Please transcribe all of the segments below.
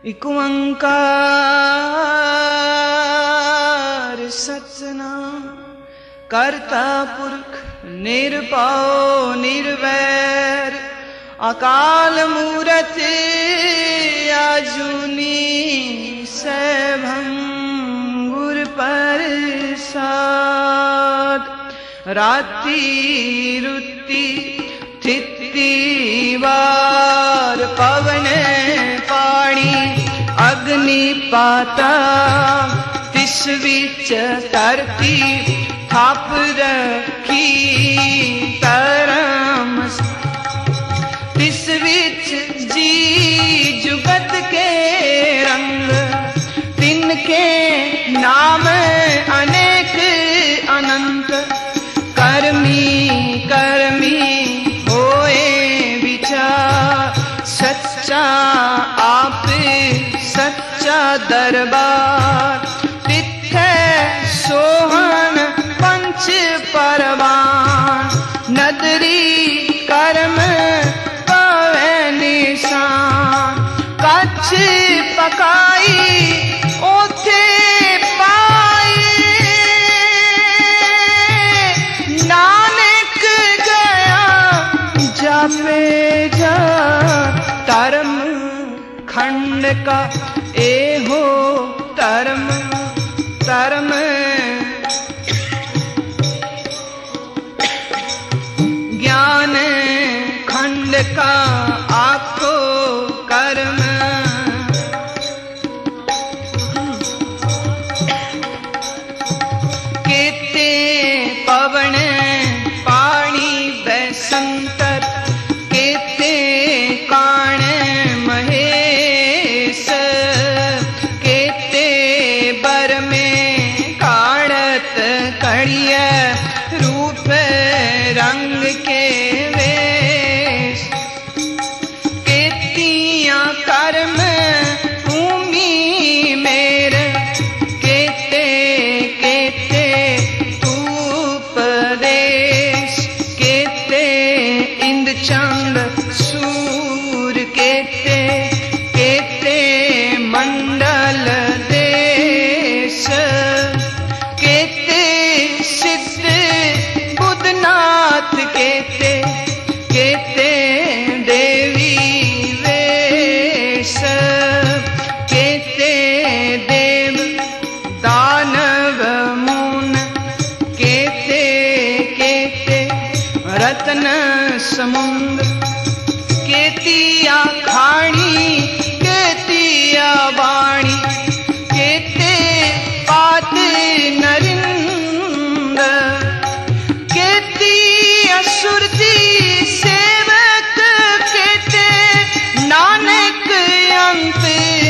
इक ओंकार सतनाम करता पुरख निरभउ निर्वैर अकाल मूरत आजुनी सैभं गुर प्रसाद राति रुति थिति वार पवन पाणी अग्नि पाता तिस विच धरती थाप रखी तरम तिस विच जी जुगत के रंग तिनके नाम अनेक अनंत कर्मी कर्मी होए विचार सच्चा आप सच्चा दरबार तिथे सोहन पंच परवान नदरी कर्म पावे निशान कच्छ पकाई ओथे पाए नानक गया जापे जा धर्म खंड का एहो धर्म धर्म ज्ञान खंड का आखो कर्म केते पवन पानी बैसंतर केते काण महेश केते बर में काढ़त कड़िय रूप रंग के वेश केतियां कर्म भूमि मेर केते केते उपदेश केते इंद चंद सूर केते केते मंडल देश केते सिद्ध बुद्धनाथ केते केते देवी वेश केते देव दानव मुन केते केते रत्न समुद्र केतिया खाणी केतिया वाणी केते पात नरिंद केती असुरती सेवक केते नानक अंत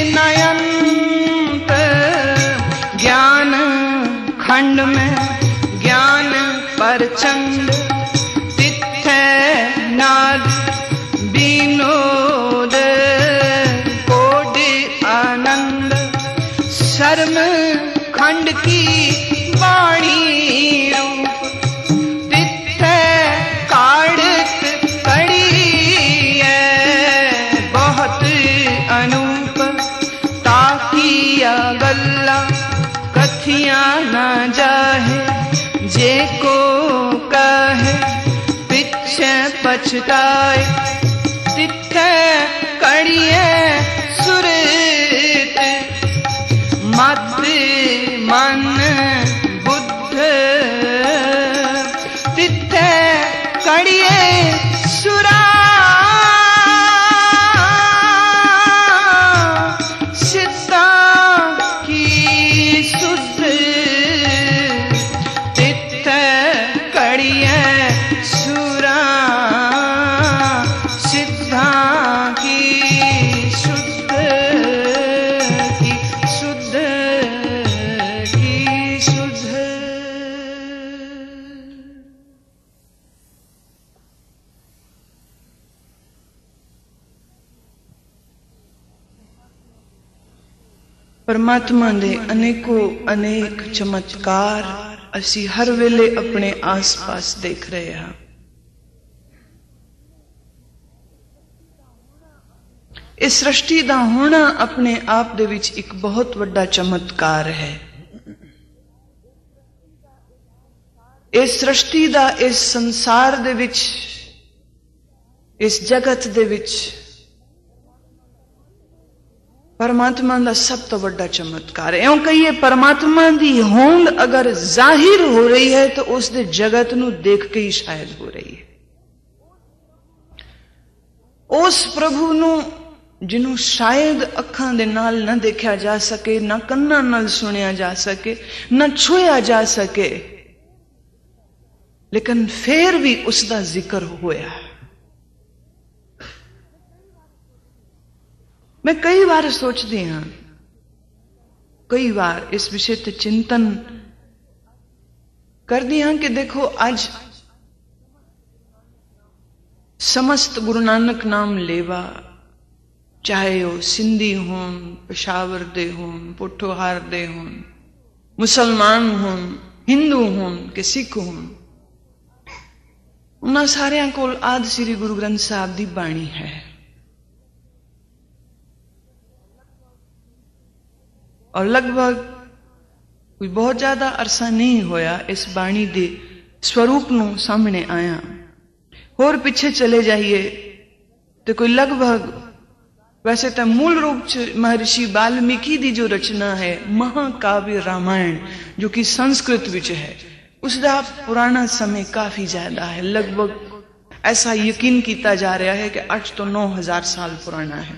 नयंत ज्ञान खंड में ज्ञान प्रचंड तिथे नाद विनोद कोड आनंद शर्म खंड की वाणी रूप तिथे काढ़त कड़ी है बहुत अनूप ताकिया गल्ला कथियां न जाहे जे को कहे पिछे पछताए तिथे कड़िए सुरत मत मन बुद्ध तिथे कड़िए सुरा सिद्धा की शुद्ध तिथे कड़िए सुरा सिद्धा की शुद्ध की शुद्ध की शुद्ध। परमात्मा दे अनेकों अनेक चमत्कार असी हर वेले अपने आस पास देख रहे हैं। इस सृष्टि दा होना अपने आप दे विच एक बहुत वड्डा चमत्कार है। इस सृष्टि दा, इस संसार दे विच, इस जगत दे विच परमात्मा दा सब तो वड्डा चमत्कार है। क्यों कहिए परमात्मा दी होंद अगर जाहिर हो रही है तो उस दे जगत नू देख के ही शायद हो रही है। उस प्रभु नू जिन्हों शायद अखां दे नाल न देखा जा सके, न कन्नां नाल सुनिया जा सके, न छुया जा सके, लेकिन फिर भी उसका जिक्र होया। मैं कई बार सोचती हाँ, कई बार इस विषय ते चिंतन कर दी हाँ कि देखो आज समस्त गुरु नानक नाम लेवा, चाहे वो सिंधी होन, पेशावर दे होन, पोठोहार दे होन, मुसलमान होन, हिंदू होन के सिख होन, उन्हां सारियां कोल आदि श्री गुरु ग्रंथ साहब दी बाणी है। और लगभग कोई बहुत ज्यादा अरसा नहीं होया इस बाणी दे स्वरूप नू सामने आया। और पीछे चले जाइए तो कोई लगभग, वैसे तो मूल रूप से महर्षि वाल्मीकि की जो रचना है महाकाव्य रामायण, जो कि संस्कृत विच है, उसका पुराना समय काफी ज्यादा है। लगभग ऐसा यकीन किया जा रहा है कि 8 तो 9,000 साल पुराना है।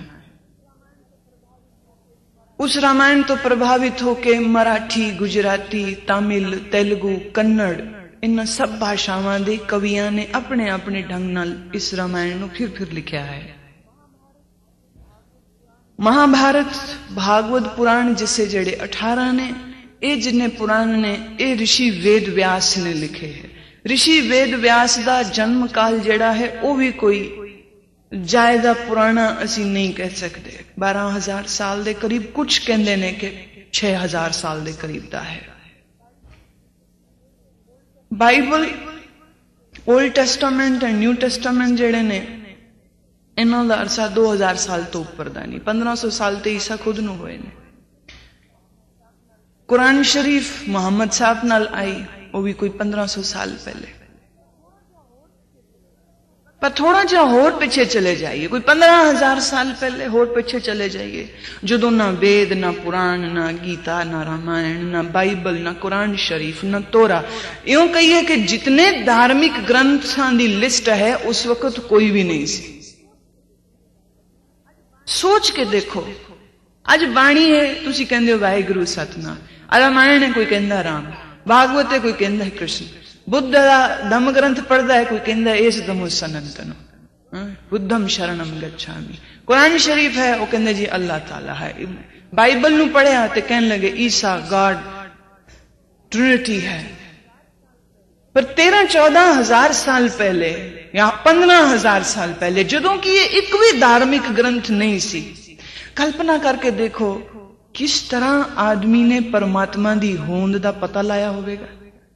उस रामायण तो प्रभावित होके मराठी, गुजराती, तमिल, तेलुगु, कन्नड़, इन सब भाषावां दे कवियां ने अपने अपने ढंग नाल इस रामायण नू फिर लिखा है। महाभारत, भागवत पुराण जिसे जड़े 18 ने, ये जिन्ने पुराण ने, ये ऋषि वेद व्यास ने लिखे हैं। ऋषि वेद व्यास का जन्म काल जड़ा है वो भी कोई ज्यादा पुराना असी नहीं कह सकते। 12,000 साल के करीब, कुछ कहते ने कि 6,000 साल के करीब का है। बाइबल, ओल्ड टेस्टामेंट और न्यू टेस्टामेंट जड़े ने, इन्हों का अरसा 2000 साल तो उपर का नहीं, 1500 साल तो ईसा खुद न होए ने। कुरान शरीफ मुहम्मद साहब नाल आई, वो भी कोई 1500 साल पहले। पर थोड़ा जा होर पीछे चले जाइए, कोई 15,000 साल पहले होर पीछे चले जाइए, जो ना वेद, ना पुराण, ना गीता, ना रामायण, ना बाइबल, ना कुरान शरीफ, ना तोरा, यूं कहिए कि जितने धार्मिक ग्रंथों की लिस्ट है उस वक्त कोई भी नहीं सी। सोच के देखो, अज बाणी है, तुसी कहंदे हो वाहिगुरु सतनाम, रामायण है कोई कहंदा राम, भागवत है कोई कहंदा है कृष्ण, बुद्ध का धम्म ग्रंथ पढ़ता है कोई कहंदा है एस धम्मो सनातन, बुद्धम शरणम गच्छामि। कुरान शरीफ है वो कहंदे जी अल्लाह ताला है। बाइबल नू पढ़िया तो कहने लगे ईसा गॉड, ट्रिनिटी है। पर 13-14,000 साल पहले या 15,000 साल पहले, जदों कि ये एक भी धार्मिक ग्रंथ नहीं सी, कल्पना करके देखो किस तरह आदमी ने परमात्मा दी होंद दा पता लाया होगा।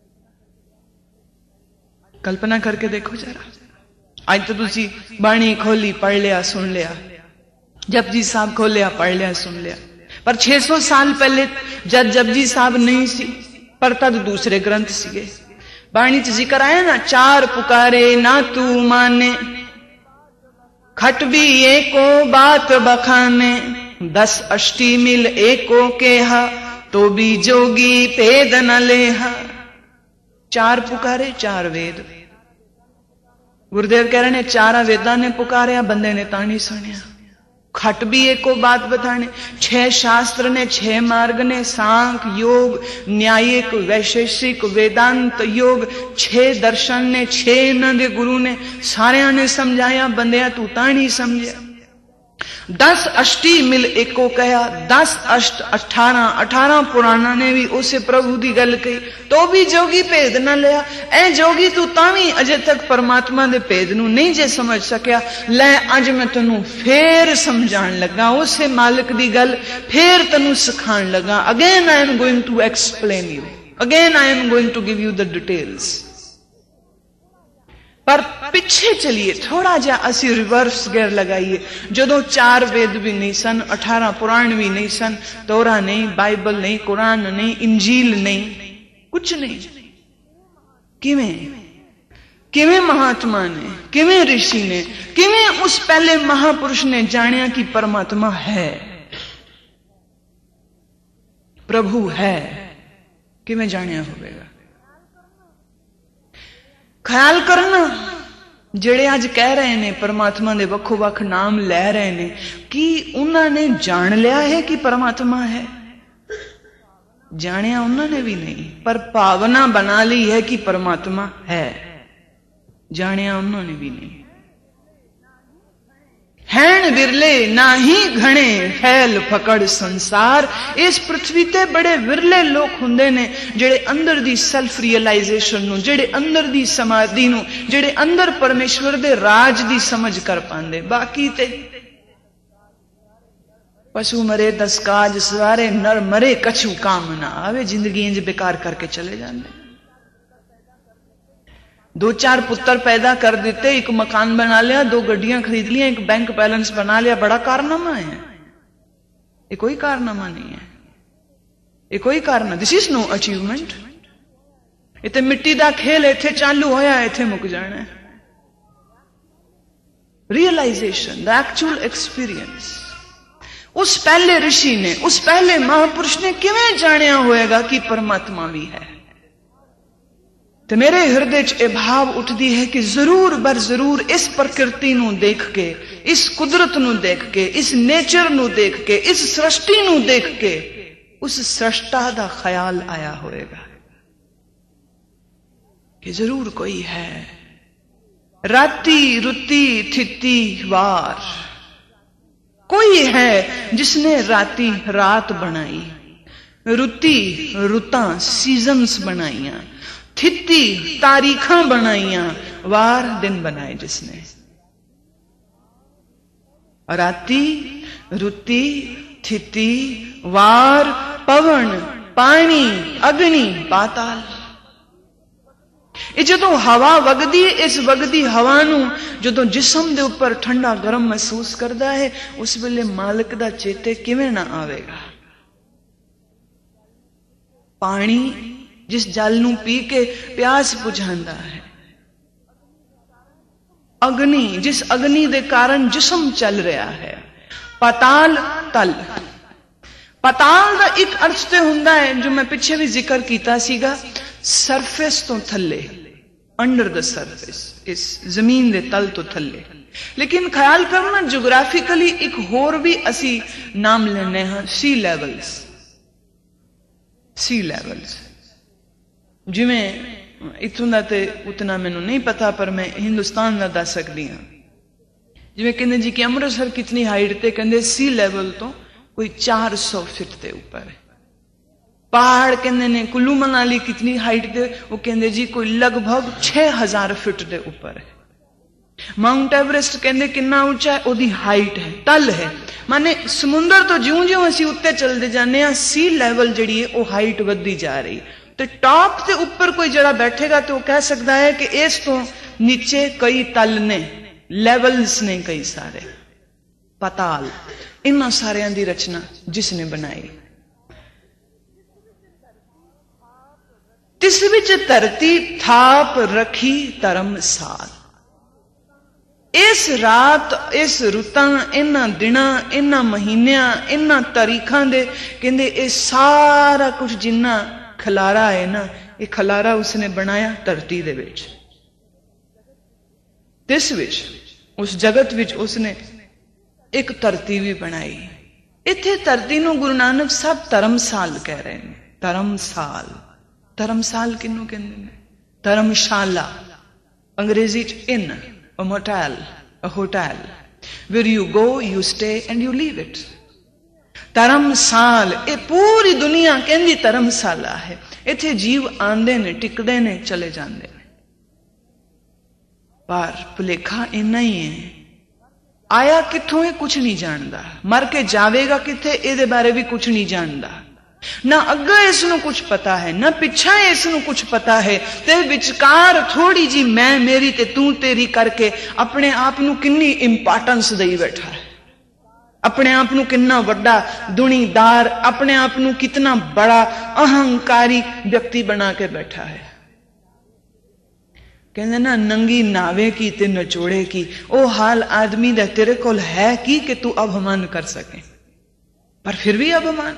कल्पना करके देखो जरा। आज तो तुसी बाणी खोली, पढ़ लिया, सुन लिया, जपजी साहब खोलिया, पढ़ लिया, सुन लिया। पर 600 साल पहले जब जपजी साहब नहीं सी, पर तद दूसरे ग्रंथ सीगे। बाणी च जिक्र आया ना, 4 पुकारे ना तू माने, खट भी एको बात बखाने, 10 अष्टी मिल एको केहा, तो भी जोगी भेद न लेहा। 4 पुकारे, 4 वेद। गुरुदेव कह रहे ने 4 वेदा ने पुकारिया, बंदे ने तानी सुनिया। खट भी एको बात बताने, 6 शास्त्र ने, 6 मार्ग ने, सांख योग, न्यायिक, वैशेषिक, वेदांत योग, 6 दर्शन ने, 6 इन्हां दे गुरु ने, सारियां ने समझाया, बंदिया तू तानी समझिया। 10 अष्टी मिल एको कहा, 10 अष्ट 18 पुराणा ने भी उसे प्रभु की गल कही, तो भी जोगी भेद न लिया। ए जोगी तू तावी अजे तक परमात्मा दे भेद नू नहीं जे समझ सकिया, ले अज मैं तेनू फिर समझाण लगा, उसे मालिक की गल फिर तेनू सिखाण लगा। Again I am going to explain you, again I am going to give you the details. पर पिछे चलिए थोड़ा जा असी रिवर्स गेयर लगाइए। जदों 4 वेद भी नहीं सन, 18 पुराण भी नहीं सन, तोरा नहीं, बाइबल नहीं, कुरान नहीं, इंजील नहीं, कुछ नहीं। किवें महात्मा ने, किवें ऋषि ने, किवें उस पहले महापुरुष ने जानिया कि परमात्मा है, प्रभु है, किवें जानिया होगा। ख्याल करना जेड़े आज कह रहे ने परमात्मा दे वक्खो वक्ख नाम लै रहे ने, कि उन्होंने जान लिया है कि परमात्मा है? जानिया उन्होंने भी नहीं, पर भावना बना ली है कि परमात्मा है। जानिया उन्होंने भी नहीं। हैन विरले ना ही घणे फैल फकड़ संसार। इस पृथ्वी ते बड़े विरले लोग हुंदे ने जेड़े अंदर दी सेल्फ रियलाइजेशन नूं, जेड़े अंदर दी समाधि नूं, जेड़े अंदर परमेश्वर दे राज दी समझ कर पांदे। बाकी ते पशु मरे 10 काज सवारे, नर मरे कछु काम ना आवे। जिंदगी इंज बेकार करके चले जाते। 2-4 पुत्र पैदा कर देते, एक मकान बना लिया, 2 गड्डियां खरीद लिया, एक बैंक बैलेंस बना लिया, बड़ा कारनामा है? ये कोई कारनामा नहीं है, ये कोई कारनामा। This is no achievement. इतने मिट्टी का खेल इत्थे चालू होया, इत्थे मुक जाना है। Realisation, the actual experience. उस पहले ऋषि ने, उस पहले महापुरुष ने किवें जानिया होएगा कि परमात्मा भी है? तो मेरे हृदय च भाव उठती है कि जरूर बर जरूर इस प्रकृति नू देख के, इस कुदरत नू देख के, इस नेचर नू देख के, इस सृष्टि नू देख के उस सृष्टा दा ख्याल आया होएगा कि जरूर कोई है। राती रुती थिती वार, कोई है जिसने राती रात बनाई, रुती रुता सीजन्स बनाइया, थिती तारीखां बनाइया, वार दिन बनाए जिसने। राती रुती थिती वार, पवन पानी अग्नि पाताल। जो हवा वगदी, इस वगदी हवा नू जो जिसम दे उपर ठंडा गरम महसूस करता है, उस वेले मालिक दा चेते किवें ना आवेगा। पानी जिस जल नू पी के प्यास बुझांदा है, अग्नि जिस अग्नि दे कारण जिसम चल रहा है, पाताल तल। पाताल का एक अर्थ तो हुंदा है जो मैं पिछे भी जिक्र कीता सीगा, सरफेस तो थले, अंडर द सरफेस, इस जमीन दे तल तो थले। लेकिन ख्याल करना जोग्राफिकली एक होर भी असी नाम लेने हैं, सी लेवल्स। सी लेवल्स जिमें इथों का तो उतना मैनू नहीं पता, पर मैं हिंदुस्तान का दस सकती हाँ। जिमें कहते जी कि अमृतसर कितनी हाइट ते, कहते सी लेवल तो कोई 400 फीट के ऊपर है। पहाड़ कहते ने कुल्लू मनाली कितनी हाइट ते, वो कहते जी कोई लगभग 6000 फीट के ऊपर है। माउंट एवरेस्ट कहते कितना ऊंचा है, ओदी हाइट है, तल है। माने समुद्र तो ज्यों ज्यों असी उत्ते चलते जाने, सी लेवल जी है वो हाइट वधदी जा रही। तो टॉप के ऊपर कोई जरा बैठेगा तो वो कह सकता है कि इस तो नीचे कई तल ने, लेवल्स ने कई सारे। पाताल, इन्हां सारियां दी रचना जिसने बनाई। तिस विच धरती थाप रखी धर्मसाल। इस रात, इस रुतां, इन्हां दिनां, इन्हां महीनियां, इन्हां तारीखां दे कहंदे ये सारा कुछ जिन्ना खलारा है ना, ये खलारा उसने बनाया धरती दे विच। तिस विच, उस जगत विच उसने एक धरती भी बनाई। इत्थे धरती नूं गुरु नानक साहब धर्मसाल कह रहे हैं। धर्मसाल, धर्मसाल किन्नू कहंदे ने? धर्मशाला, अंग्रेजी च इन, a motel, a hotel, where you go, you stay and you leave it. Dharmsal, ये पूरी दुनिया कहंदी धर्मशाला है। इत्थे जीव आंदे ने, टिकदे ने, चले जांदे ने। पर भुलेखा इन्ना ही है, आया किथों है कुछ नहीं जानता, मर के जावेगा किथे इहदे बारे भी कुछ नहीं जानता। ना अग्गे इसनू कुछ पता है, ना पिछा इसनू कुछ पता है, ते विचकार थोड़ी जी मैं मेरी ते तू तेरी करके अपने आप नू किन्नी इंपॉर्टेंस दई बैठा है, अपने आप नू कितना वड्डा दुनीदार, अपने आप नू कितना बड़ा अहंकारी व्यक्ति बना के बैठा है। कहते ना नंगी नावे की ते नचोड़े की, ओ हाल आदमी दा तेरे कोल है कि तू अभिमान कर सके, पर फिर भी अभिमान।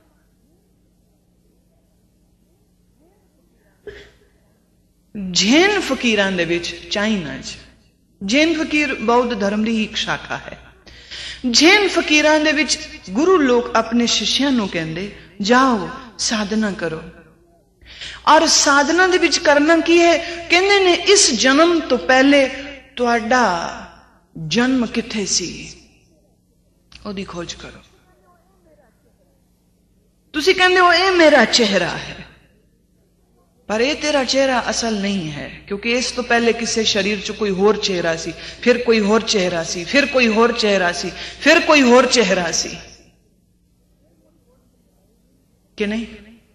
जैन फकीरां दे विच चाइना च, जैन फकीर बौद्ध धर्म दी एक शाखा है। जैन फकीरां दे विच गुरु लोग अपने शिष्यां नूं कहंदे जाओ साधना करो, और साधना दे विच करना की है, कहंदे ने इस जन्म तो पहले तुहाडा जन्म किथे सी ओदी खोज करो। तुसी कहंदे हो ये मेरा चेहरा है, पर यह तेरा चेहरा असल नहीं है, क्योंकि इस तो पहले किसी शरीर च कोई होर चेहरा सी, फिर कोई होर चेहरा सी, फिर कोई होर चेहरा सी, फिर कोई होर चेहरा सी, कि नहीं?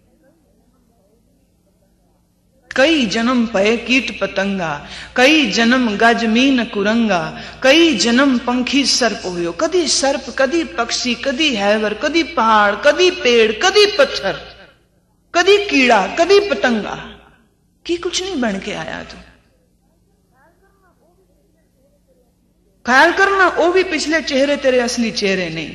कई जन्म पए कीट पतंगा, कई जन्म गज मीन कुरंगा, कई जन्म पंखी सर्प हुयो। कदी सर्प, कदी पक्षी, कदी हैवर, कदी पहाड़, कदी पेड़, कदी पत्थर, कदी कीड़ा, कदी पतंगा, की कुछ नहीं बन के आया तू। ख्याल करना वो भी पिछले चेहरे तेरे असली चेहरे नहीं।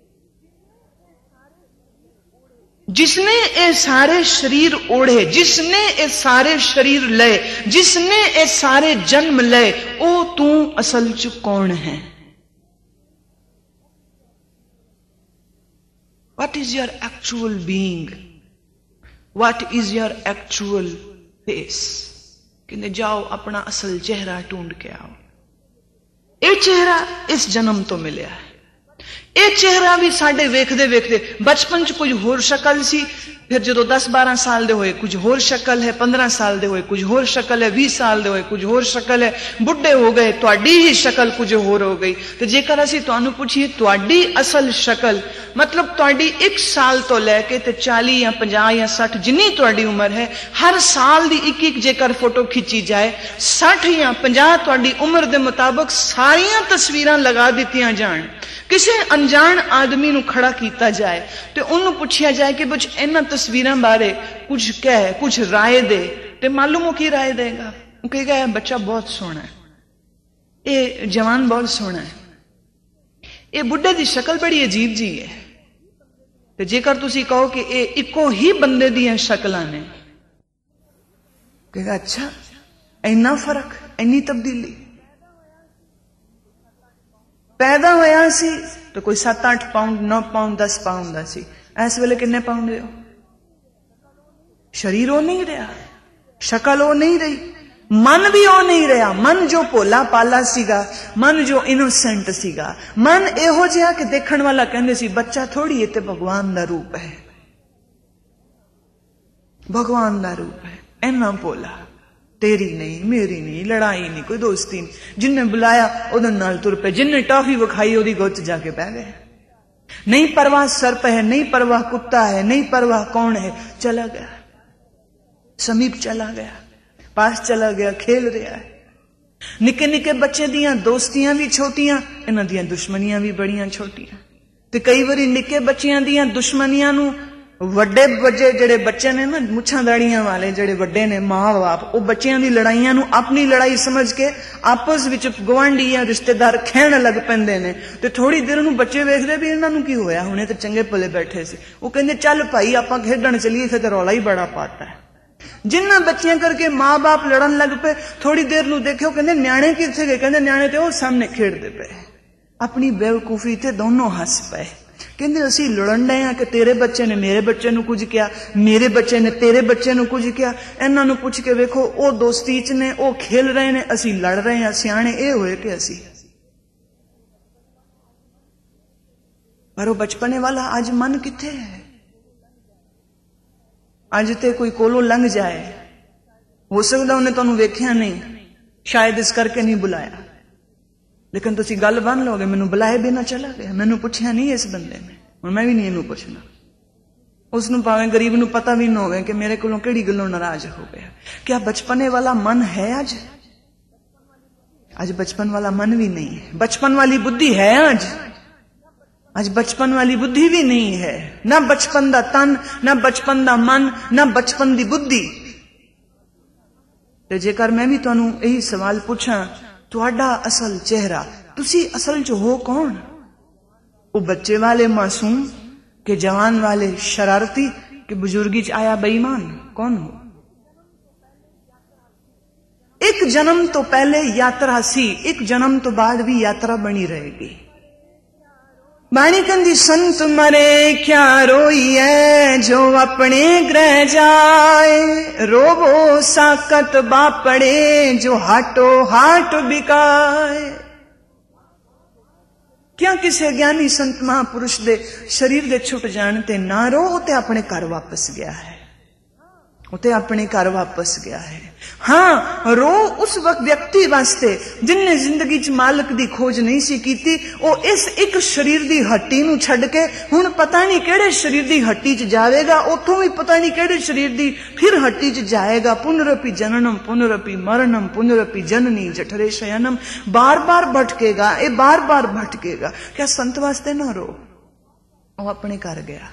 जिसने ये सारे शरीर ओढ़े, जिसने ये सारे शरीर ले, जिसने ये सारे जन्म ले, वो तू असल च कौन है? What is your actual being? What is your actual face? कहते जाओ अपना असल चेहरा ढूंढ के आओ। ये चेहरा इस जन्म तो मिलिया है। ये चेहरा भी साढ़े वेखदे वेखदे बचपन च कुछ होर शक्ल सी, फिर जो 10-12 साल दे होए कुछ होर शक्ल है, 15 साल दे होए कुछ होर शक्ल है, 20 साल दे होए कुछ होर शक्ल है, बुढ़े हो गए तुहाडी ही शक्ल कुछ होर हो गई। तो जेकर असी तुहानू पूछिए तुहाडी असल शक्ल, मतलब तुहाडी 1 साल तो लैके ते 40 या 50 या 60 जिन्नी तुहाडी उम्र है, हर साल दी एक जेकर फोटो खिंची जाए, 60 या 50 तुहाडी उम्र दे मुताबिक सारियां तस्वीरां लगा दित्तियां जान, किसी अनजान आदमी नू खड़ा किया जाए तो उन्होंने पूछा जाए कि बच इन्हां तस्वीरां बारे कुछ कह, कुछ राय दे, तो मालूम हो की राय देगा? कहेगा यह बच्चा बहुत सोहना है, ये जवान बहुत सोहना है, ये बुढ़े की शक्ल बड़ी अजीब जी है। तो जेकर तुसी कहो कि ये इको ही बंदे दी शक्लां ने, कहेगा अच्छा इन्ना फर्क, इन्नी तब्दीली। पैदा होया सी तो कोई 7-8 पाउंड, 9 पाउंड, 10 पाउंड का सी, इस वेले किन्ने पाउंड हो? शरीर वो नहीं रहा, शक्ल वो नहीं रही, मन भी वो नहीं रहा। मन जो भोला पाला सीगा, मन जो इनोसेंट सीगा, मन एहो जिहा कि देखण वाला कहंदे सी बच्चा थोड़ी है, ते भगवान दा रूप है, भगवान दा रूप है। इन्ना भोला, तेरी नहीं, मेरी नहीं, लड़ाई नहीं, कोई दोस्ती नहीं, जिन्ने बुलाया उहदे नाल तुर पे, जिन्ने टॉफी विखाई ओदी गोद च जाके बह गए। नहीं परवाह सर्प है, नहीं परवाह कुत्ता है, नहीं परवाह कौन है, चला गया, समीप चला गया, पास चला गया, खेल रहा है। निके निके बच्चे दियां दोस्तियां भी छोटियां, इन्हां दियां दुश्मनियां भी बड़ियां छोटियां। ते कई बारी निके बच्चियां दियां दुश्मनियां नू वड्डे बच्चे जेड़े बच्चे ने ना मुछां दाड़ियां वाले जेड़े वड्डे ने मां बाप, वो बच्चियां दी लड़ाइयां नू अपनी लड़ाई समझ के आपस विच गवांढी या रिश्तेदार खेण लग पैंदे ने। ते थोड़ी देर नू बच्चे वेखदे भी इन्हां नू की होया, हुणे ते चंगे भले बैठे सी, वो कहंदे चल भाई आपां खेडण चलीए, फिर रौला ही बड़ा पाता है। जिन्हां बच्चियां करके मां बाप लड़न लग पे, थोड़ी देर नू देखियो कहंदे न्याणे किथे गए, कहंदे न्याणे ते वो सामने खेडदे पे। अपनी बेवकूफी ते दोनों हस पे, कहंदे असी लड़न डे हां कि तेरे बच्चे ने मेरे बच्चे नू कुछ किया, मेरे बच्चे ने तेरे बच्चे नू कुछ किया। इन्हां नू पुछ के वेखो, वो दोस्ती च ने, वो खेल रहे ने, असी लड़ रहे हैं। सियाणे ये होए कि असी, पर वो बचपने वाला आज मन किथे है? अज ते कोई कोलों लंघ जाए, हो सकता उन्हें तुहानू वेख्या नहीं, शायद इस करके नहीं बुलाया, लेकिन तुसी गल बन लोगे मैनू बुलाए बिना चला गया, मैनू पुछया नहीं इस बंदे ने, हुण मैं भी नहीं इनू पुछना। उसनूं भावें गरीब नूं पता भी ना होवे कि मेरे कोलों किहड़ी गल्लों नाराज हो गया। क्या बचपने वाला मन है आज? आज बचपन वाला मन भी नहीं है। बचपन वाली बुद्धि है आज बचपन वाली बुद्धि भी नहीं है। ना बचपन दा तन, ना बचपन दा मन, ना बचपन दी बुद्धि। ते जेकर मैं भी तुहानू यही सवाल पूछां, तुहाडा असल चेहरा, तुसी असल च हो कौन? वो बच्चे वाले मासूम के जवान वाले शरारती के बुजुर्गी च आया बेईमान? कौन हो? एक जन्म तो पहले यात्रा सी, एक जन्म तो बाद भी यात्रा बनी रहेगी। बाणी कंदी संत मरे क्या रोइए, जो अपने ग्रह जाए, रोवो साकत बापड़े, जो हाटो हाट बिकाए। क्या किसी ज्ञानी संत महापुरुष दे शरीर दे छुट जाने ते ना रो? उते अपने घर वापस गया है, उते अपने घर वापस गया है। हाँ, रो उस वक्त व्यक्ति वास्ते जिन्ने जिंदगी च मालक दी खोज नहीं सी कीती। वो इस एक शरीर दी हट्टी नूं छड्ड के हुण पता नहीं केड़े शरीर दी हट्टी च जावेगा, उथों भी पता नहीं केड़े शरीर दी फिर हट्टी च जाएगा। पुनरपि जननम पुनरपि मरणम पुनरपि जननी जठरे शयनम। बार बार भटकेगा, ये बार बार भटकेगा। क्या संत वास्ते ना रो? वो अपने घर गया,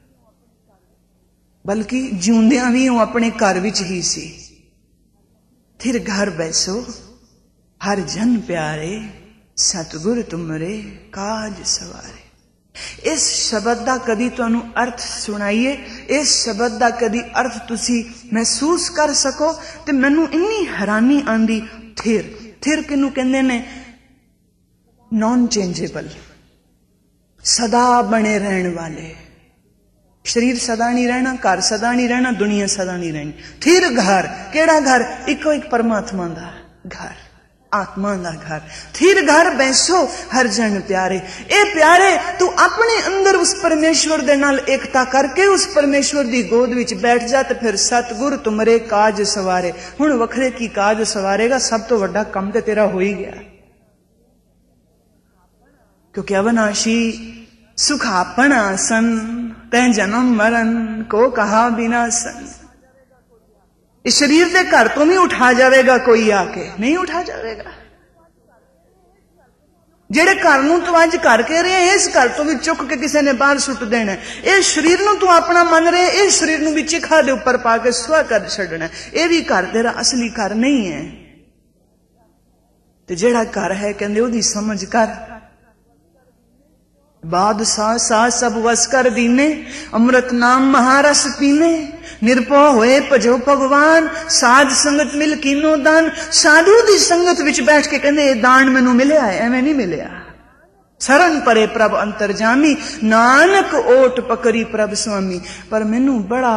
बल्कि जिउंदियां भी वो अपने घर विच ही सी। फिर घर बैसो हर जन प्यारे, सतगुर तुमरे काज सवारे। इस शब्द दा कदी तुहानू अर्थ सुनाइए, इस शब्द दा कदी अर्थ तुसी महसूस कर सको ते मैनू इन्नी हैरानी आंदी। थिर किनू कहंदे ने? नॉन चेंजेबल, सदा बने रहने वाले। शरीर सदा नहीं रहना, घर सदा नहीं रहना, दुनिया सदा नहीं रहनी। फिर घर, केड़ा घर? इको एक परमात्मा दा घर, आत्मा दा घर। फिर घर बैसो हर जन प्यारे। ए प्यारे, तू अपने अंदर उस परमेश्वर दे नाल एकता करके उस परमेश्वर दी गोद विच बैठ जा ते फिर सतगुर तुमरे काज सवारे। हुण वखरे की काज सवारेगा? सब तो वड्डा काम ते तेरा हो ही गया, क्योंकि अविनाशी सुख आपन आसन, तै जन्म मरण को कहा बिनासन। इस शरीर के घर तो नहीं उठा जाएगा कोई आके, नहीं उठा जाएगा। जेड़े घर नूं तू अज घर कह रहे, इस घर तो भी चुक के किसी ने बाहर सुट देना। इस शरीर नूं तू अपना मन रहे, इस शरीर नूं भी चिखा दे उपर पा के सुहा कर छड़ना। यह भी घर तेरा असली घर नहीं है। ते जेड़ा घर है कहंदे ओदी समझ कर। बादशाह सा सब वस कर दीने, अमृत नाम महारस पीने। निर्भय होए भजो भगवान, साध संगत मिल कीनो दान। साधु दी संगत विच बैठ के कहंदे ये दान मैनू मिलिया है, एवें नहीं मिलिया। शरण परे प्रभ अंतरजामी, नानक ओट पकड़ी प्रभ स्वामी। पर मैनू बड़ा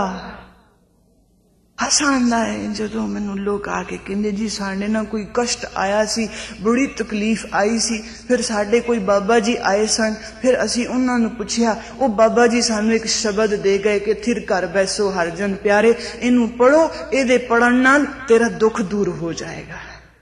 हासा आंदा है जदों मैनू लोग आके कहंदे जी साडे ना कोई कष्ट आया सी, बड़ी तकलीफ आई सी, फिर साडे कोई बाबा जी आए सन, फिर असी उन्हां नू पुछया, वो बाबा जी सानू एक शब्द दे गए कि थिर घर बैसो हर जन प्यारे, इनू पढ़ो, इहदे पढ़न नाल तेरा दुख दूर हो जाएगा।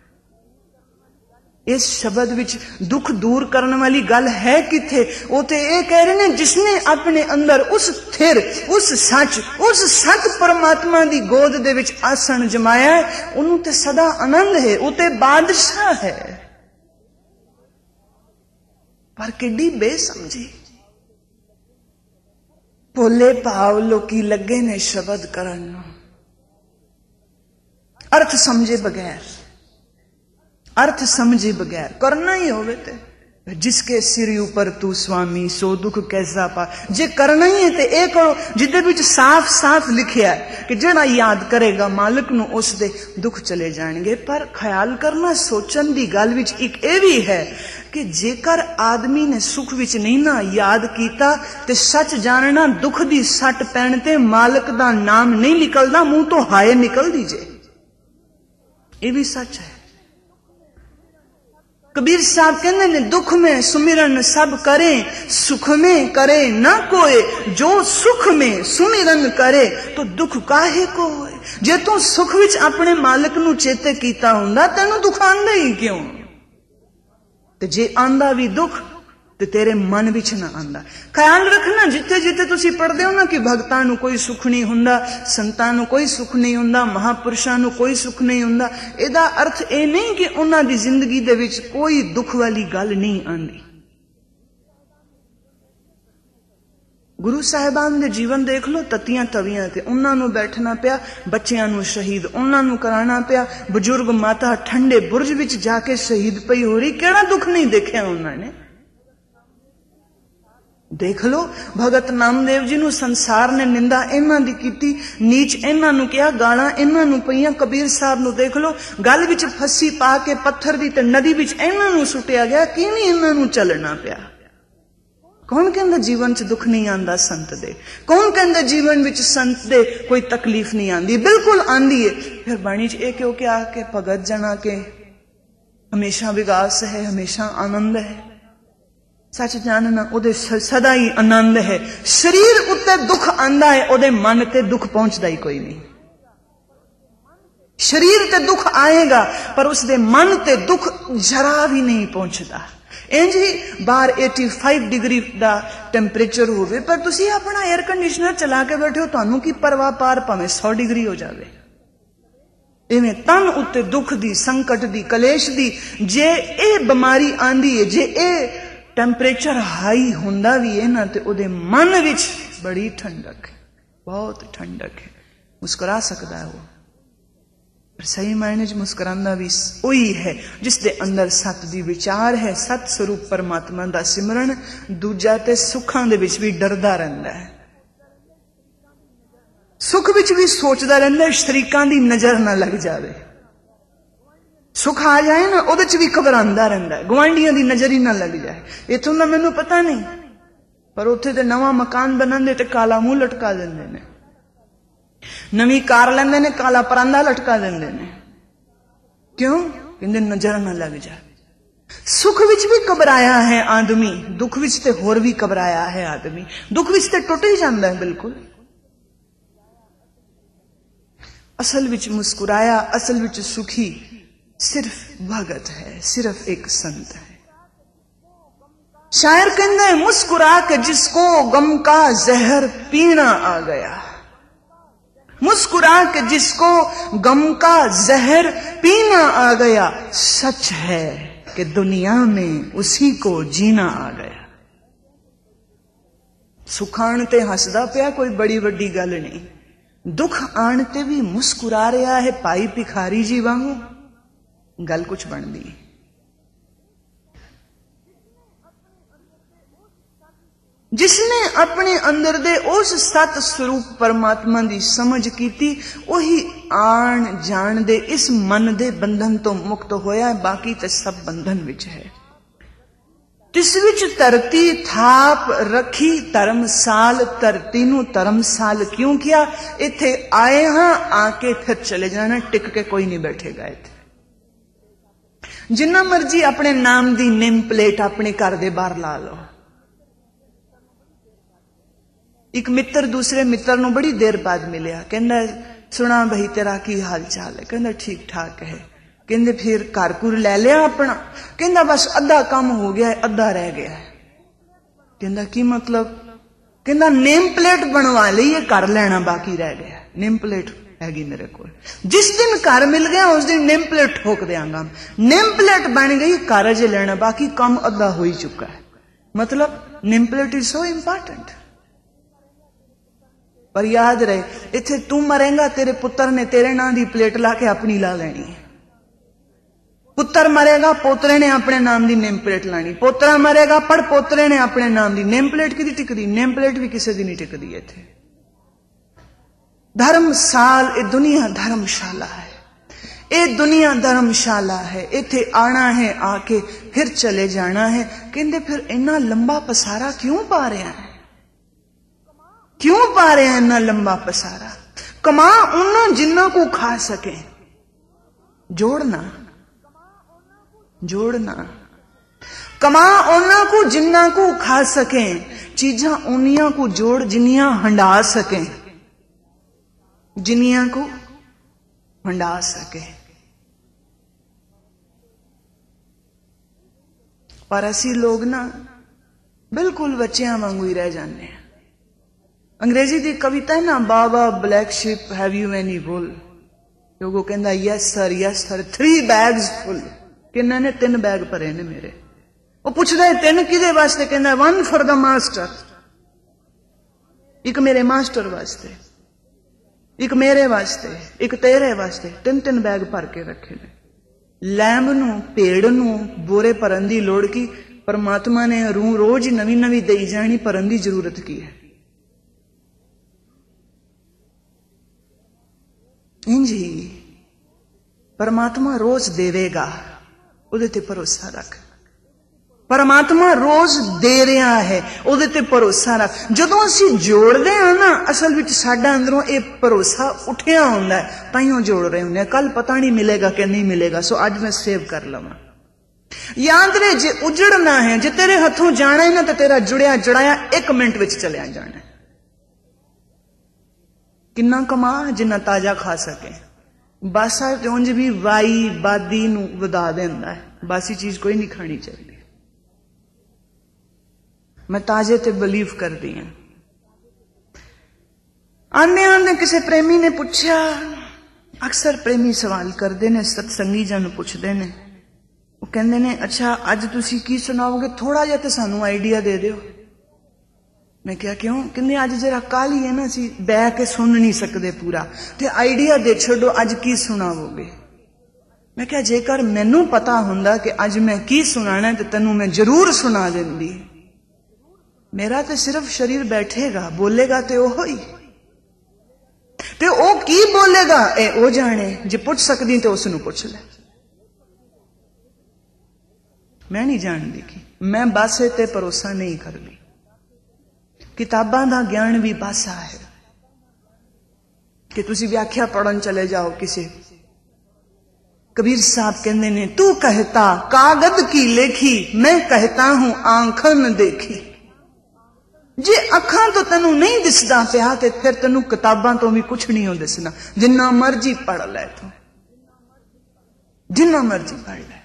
इस शब्द विच दुख दूर करने वाली गल है किथे? वो तो ये कह रहे ने जिसने अपने अंदर उस थिर, उस सच परमात्मा दी गोद दे विच आसन जमाया है, उन्होंने ते सदा आनंद है, वो ते बादशाह है। पर किड्डी बेसमझी, भोले भाव लोकी लगे ने शब्द करन, अर्थ समझे बगैर, अर्थ समझे बगैर करना ही होवे ते जिसके सिर ऊपर तू स्वामी सो दुख कैसा पा। जे करना ही है ते ए करो जिदे विच साफ साफ लिखिया है कि जेड़ा याद करेगा मालिक नू उस दे दुख चले जाएंगे। पर ख्याल करना सोचन दी गल विच एक ए भी है कि जेकर आदमी ने सुख विच नहीं ना याद कीता ते सच जानना दुख दी सट पैण ते मालिक दा नाम नहीं निकलदा, मुंह तो हाय निकल दीजे। ये भी सच है। कबीर साहब कहते ने दुख में सुमिरन सब करें, सुख में करे ना कोई। जो सुख में सुमिरन करे तो दुख काहे को होए। जे तू सुख विच अपने मालिक नू चेते कीता हुंदा तैनू दुख आंदा ही क्यों? ते जे आंदा भी दुख ਤੇ ਤੇਰੇ ਮਨ ਵਿੱਚ ਨਾ ਆਂਦਾ। ਖਿਆਲ ਰੱਖਣਾ, ਜਿੱਥੇ ਜਿੱਥੇ ਤੁਸੀਂ ਪੜ੍ਹਦੇ ਹੋ ਨਾ ਕਿ ਭਗਤਾਂ ਨੂੰ ਕੋਈ ਸੁੱਖ ਨਹੀਂ ਹੁੰਦਾ, ਸੰਤਾਂ ਨੂੰ ਕੋਈ ਸੁੱਖ ਨਹੀਂ ਹੁੰਦਾ, ਮਹਾਪੁਰਸ਼ਾਂ ਨੂੰ ਕੋਈ ਸੁੱਖ ਨਹੀਂ ਹੁੰਦਾ, ਇਹਦਾ ਅਰਥ ਇਹ ਨਹੀਂ ਕਿ ਉਹਨਾਂ ਦੀ ਜ਼ਿੰਦਗੀ ਦੇ ਵਿੱਚ ਕੋਈ ਦੁੱਖ ਵਾਲੀ ਗੱਲ ਨਹੀਂ ਆਂਦੀ। ਗੁਰੂ ਸਾਹਿਬਾਨ ਦੇ ਜੀਵਨ ਦੇਖ ਲਓ, ਤਤੀਆਂ ਤਵੀਆਂ ਤੇ ਉਹਨਾਂ ਨੂੰ ਬੈਠਣਾ ਪਿਆ, ਬੱਚਿਆਂ ਨੂੰ ਸ਼ਹੀਦ ਉਹਨਾਂ ਨੂੰ ਕਰਾਉਣਾ ਪਿਆ, ਬਜ਼ੁਰਗ ਮਾਤਾ ਠੰਡੇ ਬੁਰਜ ਵਿੱਚ ਜਾ ਕੇ ਸ਼ਹੀਦ ਪਈ ਹੋ ਰਹੀ, ਕਿਹੜਾ ਦੁੱਖ ਨਹੀਂ ਦੇਖਿਆ ਉਹਨਾਂ ਨੇ। ਦੇਖ ਲਓ, ਭਗਤ ਨਾਮਦੇਵ ਜੀ ਨੂੰ ਸੰਸਾਰ ਨੇ ਨਿੰਦਾ ਇਹਨਾਂ ਦੀ ਕੀਤੀ, ਨੀਚ ਇਹਨਾਂ ਨੂੰ ਕਿਹਾ, ਗਾਲਾਂ ਇਹਨਾਂ ਨੂੰ ਪਈਆਂ। ਕਬੀਰ ਸਾਹਿਬ ਨੂੰ ਦੇਖ ਲਓ, ਗਲ ਵਿੱਚ ਫੱਸੀ ਪਾ ਕੇ ਪੱਥਰ ਦੀ ਤੇ ਨਦੀ ਵਿੱਚ ਇਹਨਾਂ ਨੂੰ ਸੁੱਟਿਆ ਗਿਆ, ਕਿਵੇਂ ਇਹਨਾਂ ਨੂੰ ਚੱਲਣਾ ਪਿਆ। ਕੌਣ ਕਹਿੰਦਾ ਜੀਵਨ 'ਚ ਦੁੱਖ ਨਹੀਂ ਆਂਦਾ ਸੰਤ ਦੇ? ਕੌਣ ਕਹਿੰਦਾ ਜੀਵਨ ਵਿੱਚ ਸੰਤ ਦੇ ਕੋਈ ਤਕਲੀਫ ਨਹੀਂ ਆਂਦੀ? ਬਿਲਕੁਲ ਆਂਦੀ ਹੈ। ਫਿਰ ਬਾਣੀ 'ਚ ਇਹ ਕਿਉਂ ਕਿਹਾ ਕਿ ਭਗਤ ਜਨਾ ਕੇ ਹਮੇਸ਼ਾ ਵਿਗਾਸ ਹੈ, ਹਮੇਸ਼ਾ ਆਨੰਦ ਹੈ। ਸੱਚ ਜਾਣਨਾ ਉਹਦੇ ਸਦਾ ਹੀ ਆਨੰਦ ਹੈ। ਸਰੀਰ ਉੱਤੇ ਦੁੱਖ ਆਂਦਾ ਹੈ, ਉਹਦੇ ਮਨ ਤੇ ਦੁੱਖ ਪਹੁੰਚਦਾ ਹੀ ਕੋਈ ਨਹੀਂ। ਸਰੀਰ ਤੇ ਦੁੱਖ ਆਏਗਾ ਪਰ ਉਸਦੇ ਮਨ ਤੇ ਦੁੱਖ ਜਰਾ ਵੀ ਨਹੀਂ ਪਹੁੰਚਦਾ। ਇੰਜ ਹੀ ਬਾਹਰ 85 ਡਿਗਰੀ ਦਾ ਟੈਂਪਰੇਚਰ ਹੋਵੇ ਪਰ ਤੁਸੀਂ ਆਪਣਾ 에ਅਰ ਕੰਡੀਸ਼ਨਰ ਚਲਾ ਕੇ ਬੈਠੇ ਹੋ, ਤੁਹਾਨੂੰ ਕੀ ਪਰਵਾਹ, ਪਾਰ ਭਾਵੇਂ 100 ਡਿਗਰੀ ਹੋ ਜਾਵੇ। ਇਵੇਂ ਤਨ ਉੱਤੇ ਦੁੱਖ ਦੀ, ਸੰਕਟ ਦੀ, ਕਲੇਸ਼ ਦੀ ਜੇ ਇਹ ਬਿਮਾਰੀ ਆਂਦੀ ਹੈ, ਜੇ ਇਹ ਟੈਂਪਰੇਚਰ ਹਾਈ ਹੁੰਦਾ ਵੀ ਹੈ ਨਾ, ਤੇ ਉਹਦੇ ਮਨ ਵਿੱਚ ਬੜੀ ਠੰਡਕ ਹੈ, ਬਹੁਤ ਠੰਡਕ ਹੈ। ਮੁਸਕਰਾ ਸਕਦਾ ਹੈ ਉਹ, ਪਰ ਸਹੀ ਮਾਇਨੇ 'ਚ ਮੁਸਕਰਾਂਦਾ ਵੀ ਉਹੀ ਹੈ ਜਿਸ ਦੇ ਅੰਦਰ ਸਤ ਦੀ ਵਿਚਾਰ ਹੈ, ਸਤ ਸਰੂਪ ਪਰਮਾਤਮਾ ਦਾ ਸਿਮਰਨ। ਦੂਜਾ ਤੇ ਸੁੱਖਾਂ ਦੇ ਵਿੱਚ ਵੀ ਡਰਦਾ ਰਹਿੰਦਾ ਹੈ, ਸੁੱਖ ਵਿੱਚ ਵੀ ਸੋਚਦਾ ਰਹਿੰਦਾ ਸ਼ਰੀਕਾਂ ਦੀ ਨਜ਼ਰ ਨਾ ਲੱਗ ਜਾਵੇ। ਸੁੱਖ ਆ ਜਾਏ ਨਾ, ਉਹਦੇ 'ਚ ਵੀ ਘਬਰਾਉਂਦਾ ਰਹਿੰਦਾ, ਗੁਆਂਢੀਆਂ ਦੀ ਨਜ਼ਰ ਹੀ ਨਾ ਲੱਗ ਜਾਏ। ਇੱਥੋਂ ਦਾ ਮੈਨੂੰ ਪਤਾ ਨਹੀਂ, ਪਰ ਉੱਥੇ ਤੇ ਨਵਾਂ ਮਕਾਨ ਬਣਾਉਂਦੇ ਤੇ ਕਾਲਾ ਮੂੰਹ ਲਟਕਾ ਦਿੰਦੇ ਨੇ, ਨਵੀਂ ਕਾਰ ਲੈਂਦੇ ਨੇ, ਕਾਲਾ ਪਰਾਂਦਾ ਲਟਕਾ ਦਿੰਦੇ ਨੇ। ਕਿਉਂ? ਕਹਿੰਦੇ ਨਜ਼ਰ ਨਾ ਲੱਗ ਜਾਏ। ਸੁੱਖ ਵਿੱਚ ਵੀ ਘਬਰਾਇਆ ਹੈ ਆਦਮੀ, ਦੁੱਖ ਵਿੱਚ ਤੇ ਹੋਰ ਵੀ ਘਬਰਾਇਆ ਹੈ ਆਦਮੀ। ਦੁੱਖ ਵਿੱਚ ਤੇ ਟੁੱਟ ਹੀ ਜਾਂਦਾ ਹੈ ਬਿਲਕੁਲ। ਅਸਲ ਵਿੱਚ ਮੁਸकुराया, ਅਸਲ ਵਿੱਚ ਸੁਖੀ सिर्फ भगत है, सिर्फ एक संत है। शायर कहते हैं, मुस्कुरा के जिसको गम का जहर पीना आ गया, मुस्कुरा के जिसको गम का जहर पीना आ गया, सच है कि दुनिया में उसी को जीना आ गया। सुख आण ते हसदा पिया, कोई बड़ी वड्डी गल नहीं। दुख आण ते भी मुस्कुरा रहा है भाई भिखारी जी वांगू, गल कुछ बनती। जिसने अपने अंदर दे उस सत स्वरूप परमात्मा की समझ की, वही आन जान दे इस मन दे बंधन तो मुक्त होया है, बाकी तो सब बंधन विच है। तिस विच धरती थाप रखी धर्मसाल, धरती नू धर्मसाल क्यों किया? इत्थे आए हां, आके फिर चले जाना, टिक के कोई नहीं बैठेगा। इत्थे जिन्ना मर्जी अपने नाम दी नेम प्लेट अपने घर दे बाहर ला लो। एक मित्र दूसरे मित्र नूं बड़ी देर बाद मिलिया, कहंदा सुना भाई तेरा की हाल चाल है? कहंदा ठीक ठाक है। कहंदे फिर घर घुर ले लिया अपना? कहंदा बस अद्धा काम हो गया है, अद्धा रह गया है। कहंदा की मतलब? कहंदा नेम प्लेट बनवा ली है, घर लेना बाकी रह गया। नेम प्लेट हैगी मेरे को, जिस दिन घर मिल गया उस दिन नेम प्लेट ठोक देंगा। नेम प्लेट बन गई, घर अजे लेना बाकी, काम अद्धा हो ही चुका है। मतलब name plate is so important. पर याद रहे, इत्थे तू मरेगा, तेरे पुत्र ने तेरे नां दी प्लेट ला के अपनी ला लेनी है। पुत्र मरेगा, पोतरे ने अपने नाम दी नेम प्लेट लानी। पोतरा मरेगा, पढ़ पोतरे ने अपने नाम दी नेम प्लेट की टिकदी। नेम प्लेट भी किसी दी नहीं टिकदी। इत्थे धर्मसाल, ये दुनिया धर्मशाला है, ये दुनिया धर्मशाला है। इत्थे आना है, आके फिर चले जाना है। कहंदे फिर इन्ना लंबा पसारा क्यों पा रहा है? क्यों पा रहे हैं इन्ना लंबा पसारा? कमा उन्ना जिन्ना को खा सके, जोड़ना जोड़ना। कमा उन्ना को जिन्ना को खा सके, चीजा उन्नियां को जोड़ जिन्नियां हंडा सके, जिन्नियां को हंडा सके। पर असी लोग ना बिल्कुल बच्चियां वांगू ही रह जाने। अंग्रेजी की कविता है ना, baa baa black sheep have you any wool, वो कहता यस सर 3 बैग्स फुल। किन्ने ने? 3 बैग भरे ने मेरे। वो पूछता है 3 किदे वास्ते? कहना 1 फॉर द मास्टर, एक मेरे मास्टर वास्ते, एक मेरे वास्ते, एक तेरे वास्ते। 3 बैग भर के रखे ने। लैंब नू, भेड़ नू बोरे भरन दी लोड़ की? परमात्मा ने रोज नवी नवी दई जानी, भरन दी जरूरत की है? इंज ही परमात्मा रोज देवेगा, उहदे ते भरोसा रख। परमात्मा रोज दे रहा है, उहदे ते भरोसा रख। जदों असीं जोड़दे हां ना, असल विच साडा अंदरों ये भरोसा उठिया हुंदा है, ताइयों जोड़ रहे हुंदे। कल पता नहीं मिलेगा कि नहीं मिलेगा, सो अज मैं सेव कर लवां। याद रहे, जे उजड़ना है, जे तेरे हथों जाना है ना, तो तेरा जुड़िया जड़ाया 1 मिनट विच चलिया जाना है। किन्ना कमा जिन्ना ताजा खा सके। बासा उंज भी वाई बादी नू वधा देंदा है। बासी चीज कोई नहीं खानी चाहिए। मैं ताजे ते बिलीव करती हूं। आने आने किसी प्रेमी ने पूछा, अक्सर प्रेमी सवाल करते ने, सत्संगी जन पूछते ने, वो कहते ने अच्छा अज तुसी की सुनाओगे, थोड़ा जिहा ते सानू आइडिया दे दियो। मैं क्या क्यों? कहते अज जरा काली है ना, असी बह के सुन नहीं सकते पूरा, ते आइडिया दे छो, अज की सुनाओगे? मैं क्या जेकर मैनू पता हुंदा कि अज मैं की सुनाना है, तो तेनू मैं जरूर सुना देंदी। मेरा तो सिर्फ शरीर बैठेगा, बोलेगा तो ओह ही, ते ओ की बोलेगा ए ओ जाने। जे पूछ सकती तो उसनू पूछ ले। मैं नहीं जानती कि मैं बस ते भरोसा नहीं करती। किताबां दा ज्ञान भी बासा है कि तुसी व्याख्या पढ़न चले जाओ किसी। कबीर साहब कहते ने, तू कहता कागज की लेखी, मैं कहता हूं आंखन देखी। जे अखां तो तेनू नहीं दिसदा पिया, ते फिर तेनू किताबां तो भी कुछ नहीं हो दिसना। जिन्ना मर्जी पढ़ ले तू, जिन्ना मर्जी पढ़ ले।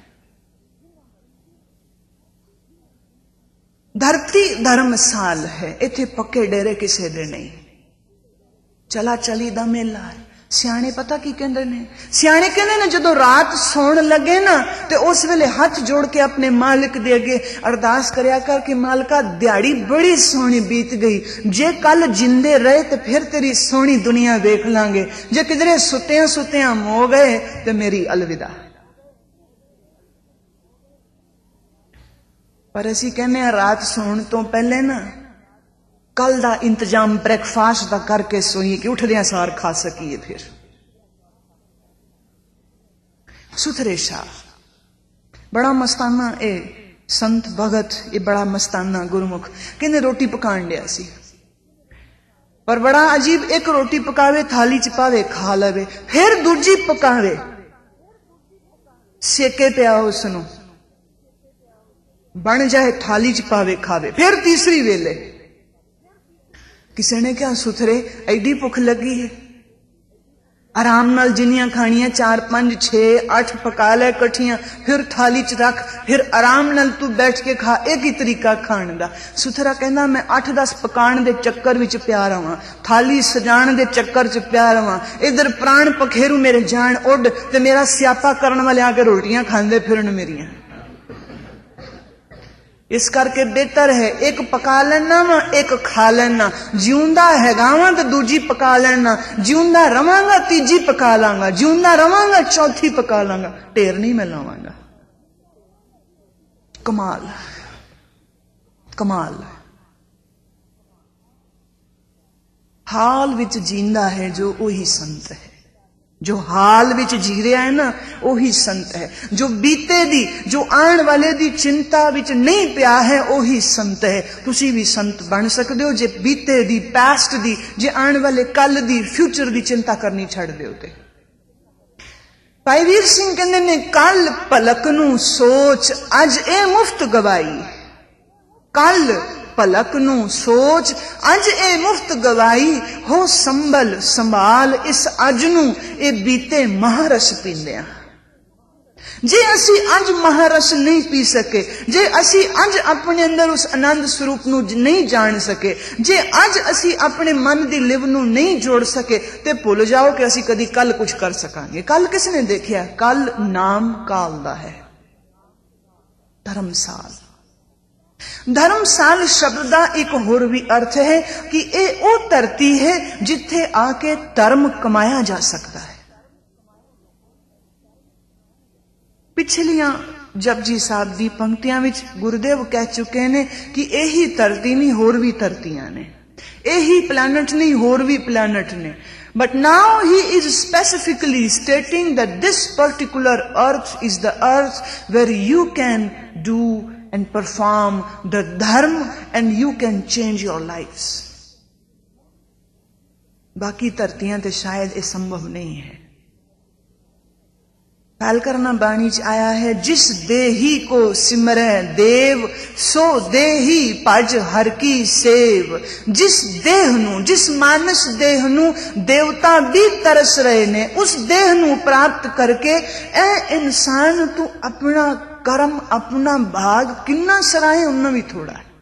धरती धर्मसाल है, इथे पक्के डेरे किसे दे नहीं। चला चली दा मेला है। सियाने पता की कहंदे ने? सियाने कहंदे ने जदों रात सौण लगे ना, ते उस वेले हाथ जोड़ के अपने मालिक दे अगे अरदास करया कर कि मालिका दिहाड़ी बड़ी सोहनी बीत गई, जे कल जिंदे रहे ते फिर तेरी सोहनी दुनिया देख लांगे, जे किधरे सुत्तियां सुत्तियां मो गए ते मेरी अलविदा। पर असी कहने रात सोण तो पहले ना कल दा इंतजाम ब्रेकफास्ट दा करके सोइए कि उठदियां सार खा सकीए। फिर सुथरे शाह बड़ा मस्ताना, ए संत भगत ये बड़ा मस्ताना गुरमुख। कहने रोटी पकान लिया सी, पर बड़ा अजीब, एक रोटी पकावे थाली च पावे खा लवे, फिर दूजी पकावे सेके पिया उसनू बन जाए थाली च पावे खावे, फिर तीसरी वेले। किसी ने क्या सुथरे एडी भुख लगी है, आराम नाल जिन्नियां खानियां 4 5 6 8 पका ले कठियां, फिर थाली च रख, फिर आराम नाल तू बैठ के खा। एक ही तरीका खाण दा। सुथरा कहंदा मैं 8 10 पकाण दे चक्कर विच पिया रहां, थाली सजाण दे चक्कर च पिया रहां, इधर प्राण पखेरू मेरे जान उड, ते मेरा स्यापा करन वाले आके रोटियां खांदे फिरन मेरियां। इस करके बेहतर है एक पका लेना वा, एक खा लेना। जिਉਂਦਾ हैगा वा तो दूजी पका लेना, जिਉਂਦਾ रवांगा तीजी पका लांगा, जिਉਂਦਾ रवांगा चौथी पका लांगा, ढेर नहीं मैं लावांगा। कमाल कमाल। हाल विच जींदा है जो वही संत है, जो हाल विच जी रहा है ना वही संत है। जो बीते दी, जो आने वाले दी चिंता विच नहीं पिया है वही संत है। तुसी भी संत बन सकते हो जे बीते दी, पास्ट दी, जे आने वाले कल दी, फ्यूचर दी चिंता करनी छड़ दे। भाई वीर सिंह कहंदे ने, कल पलक नू सोच अज ए मुफ्त गवाई, कल पलक नू सोच अज ए मुफ्त गवाई, हो संभल संभाल इस अज नू ए बीते महारस पींदिया। जे असी अंज महारस नहीं पी सके, जे असी अंज अपने अंदर उस आनंद स्वरूप नू नहीं जान सके, जे अज असी अपने मन दी लिव नू नहीं जोड़ सके, ते भुल जाओ कि असी कदी कल कुछ कर सकांगे। कल किसने देखिया? कल नाम काल दा है। धर्मसाल, धर्मसाल शब्द का एक होर भी अर्थ है कि यह वो धरती है जिथे आके धर्म कमाया जा सकता है। पिछलियां जपजी साहब दी पंक्तियां विच गुरुदेव कह चुके ने कि यही धरती नहीं, होर भी धरतियां ने, यही प्लैनेट नहीं, होर भी प्लैनेट ने। But now he is specifically stating that this particular earth is the earth where you can do and perform the dharma and you can change your lives. बाकी धरतियां ते शायद ये संभव नहीं है। पहल करना बाणी च आया है, जिस देही को सिमरै देव सो देही भज हर की सेव। जिस देह नू, जिस मानस देह नू देवता भी तरस रहे ने, उस देह नू प्राप्त करके ए इंसान तू अपना कर्म, अपना भाग किन्ना सराहे उन्ना भी थोड़ा है।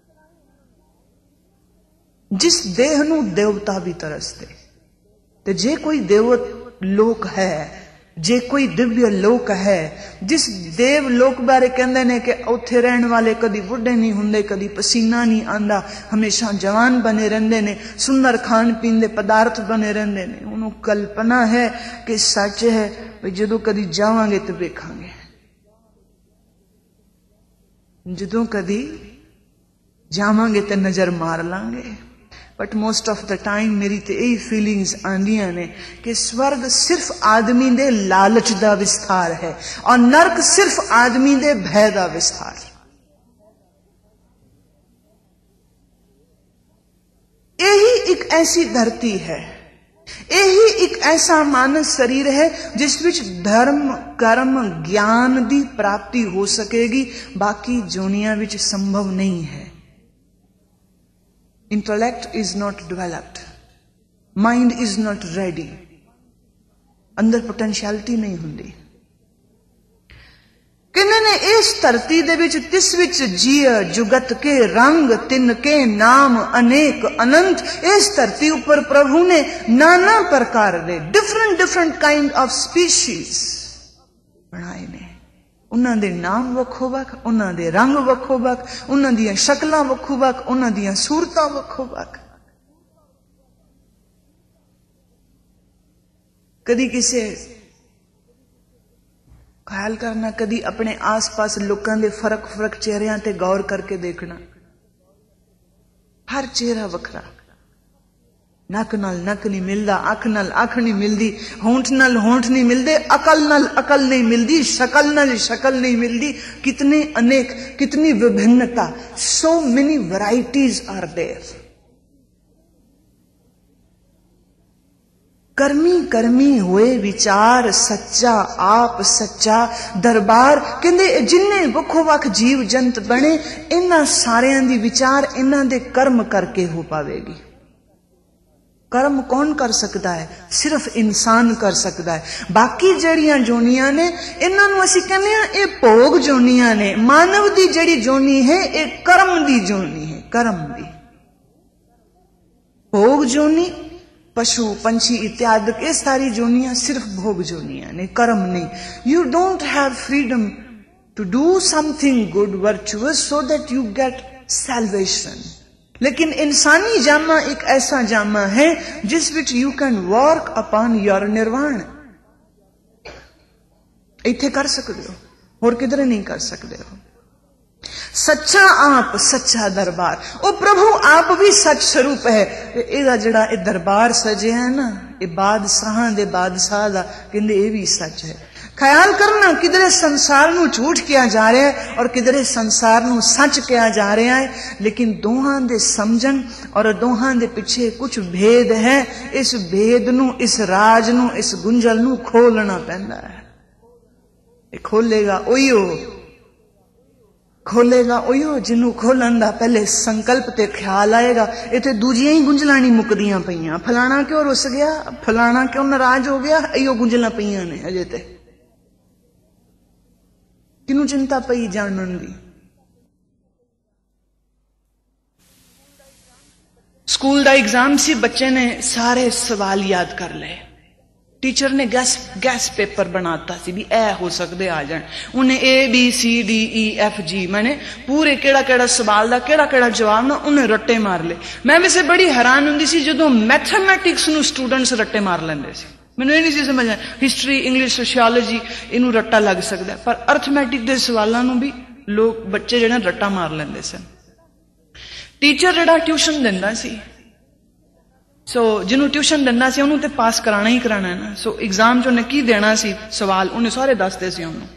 जिस देह नू देवता भी तरसते, ते जे कोई देवत लोक है, जे कोई दिव्य लोक है, जिस देव लोक बारे कहंदे ने कि उत्थे रहन वाले कदी बुढ़े नहीं हुंदे, कदी पसीना नहीं आंदा, हमेशा जवान बने रहंदे ने, सुंदर खान पीन दे पदार्थ बने रहंदे ने। उन्हों कल्पना है कि सच है भाई जदों कदी जावांगे तो वेखांगे, जदों कदी जावांगे तो नजर मार लांगे। But most of the time मेरी तो यही फीलिंग्स आंदियां ने कि स्वर्ग सिर्फ आदमी दे लालच दा विस्तार है और नरक सिर्फ आदमी दे भय दा विस्तार। यही एक ऐसी धरती है, यही एक ऐसा मानस शरीर है जिस विच धर्म, कर्म, ज्ञान दी प्राप्ति हो सकेगी, बाकी जोनियां विच संभव नहीं है। Intellect is not developed, mind is not ready, अंदर पोटेंशियलिटी नहीं हुंदी। किन्ने ने इस धरती दे विच तिस विच जिया जुगत के रंग तिन के नाम अनेक अनंत। इस धरती ऊपर प्रभु ने नाना प्रकार दे डिफरेंट काइंड ऑफ स्पीशीज बनाए ने। उन्हां दे नाम वखो वख, उन्हां दे रंग वखो वख, उन्हां दियां शक्लां वखो वख, उन्हां दियां सूरतां वखो वख। कदी किसे ख्याल करना, कदी अपने आस पास लोगों के फर्क चेहरियां ते गौर करके देखना, हर चेहरा वखरा। नक नाल नक नहीं मिलता, अख नाल अख नहीं मिलती, होंठ नाल होंठ नहीं मिलते, अकल नाल अकल नहीं मिलती, शकल नाल शकल नहीं मिलती। कितने अनेक, कितनी विभिन्नता, so many varieties are there. कर्मी कर्मी हुए विचार सच्चा आप सच्चा दरबार। कहंदे जिन्ने वखो वख जीव जंत बने, इन्हां सारियां दी विचार इन्हां दे कर्म करके हो पावेगी। कर्म कौन कर सकता है? सिर्फ इंसान कर सकता है। बाकी जड़ियां जोनियां ने, इन्हां नूं असीं कहने आ ये भोग जोनियां ने। मानव दी जड़ी जोनी है ये कर्म दी जोनी है, कर्म दी। भोग जोनी पशु पंछी इत्यादि ये सारी जोनियां सिर्फ भोग जोनियां ने, कर्म नहीं। You don't have freedom to do something good virtuous so that you get salvation. लेकिन इंसानी जामा एक ऐसा जामा है जिस which you can work upon your nirvana. इत्थे कर सकते हो, और किधरे नहीं कर सकते हो। सच्चा आप सच्चा दरबार, ओ प्रभु आप भी सच स्वरूप है। एदा जड़ा ए दरबार सजे है ना, ये बादशाह दे बादशाह दा कहंदे ये भी सच है। ख्याल करना, किधरे संसार नू झूठ किया जा रहा है और किधरे संसार नू सच किया जा रहा है, लेकिन दोहां दे समझन और दोहां दे पिछे कुछ भेद है। इस भेद नू, इस राज नू, इस गुंजल नू खोलना पैंदा है। खोलेगा ओयो जिन्हों खोलन दा पहले संकल्प ते ख्याल आएगा। इत्थे दूजियां ही गुंजलां नहीं मुकदियां पईयां। फलाना क्यों रुस गया, फलाना क्यों नाराज हो गया, इहो गुंजलां पईयां ने अजे ते। किनू चिंता पई जानन दी। स्कूल दा एग्जाम सी, बच्चे ने सारे सवाल याद कर ले। टीचर ने गैस पेपर बनाता सी भी ए हो सकते आ जान। उन्हें ABCDEFG मैंने पूरे केड़ा केड़ा सवाल दा केड़ा केड़ा जवाब ना उन्हें रट्टे मार ले। मैं वैसे बड़ी हैरान हुंदी सी जदों मैथमैटिक्स नूं स्टूडेंट्स रट्टे मार लेंदे सी। मैनूं ये नहीं सी समझ आया, हिस्टरी, इंग्लिश, सोशियोलॉजी इनू रट्टा लग सकता है, पर अर्थमैटिक दे सवालों नूं भी लोग बच्चे जिहड़े रट्टा मार लेंदे सन। टीचर जिहड़ा ट्यूशन दिंदा सी, जिन्होंने ट्यूशन दिंदा सी उन्होंने पास कराना ही कराना है ना। एग्जाम च उन्हें की देना सी सवाल, उन्हें सारे दसदे सी उन्होंने।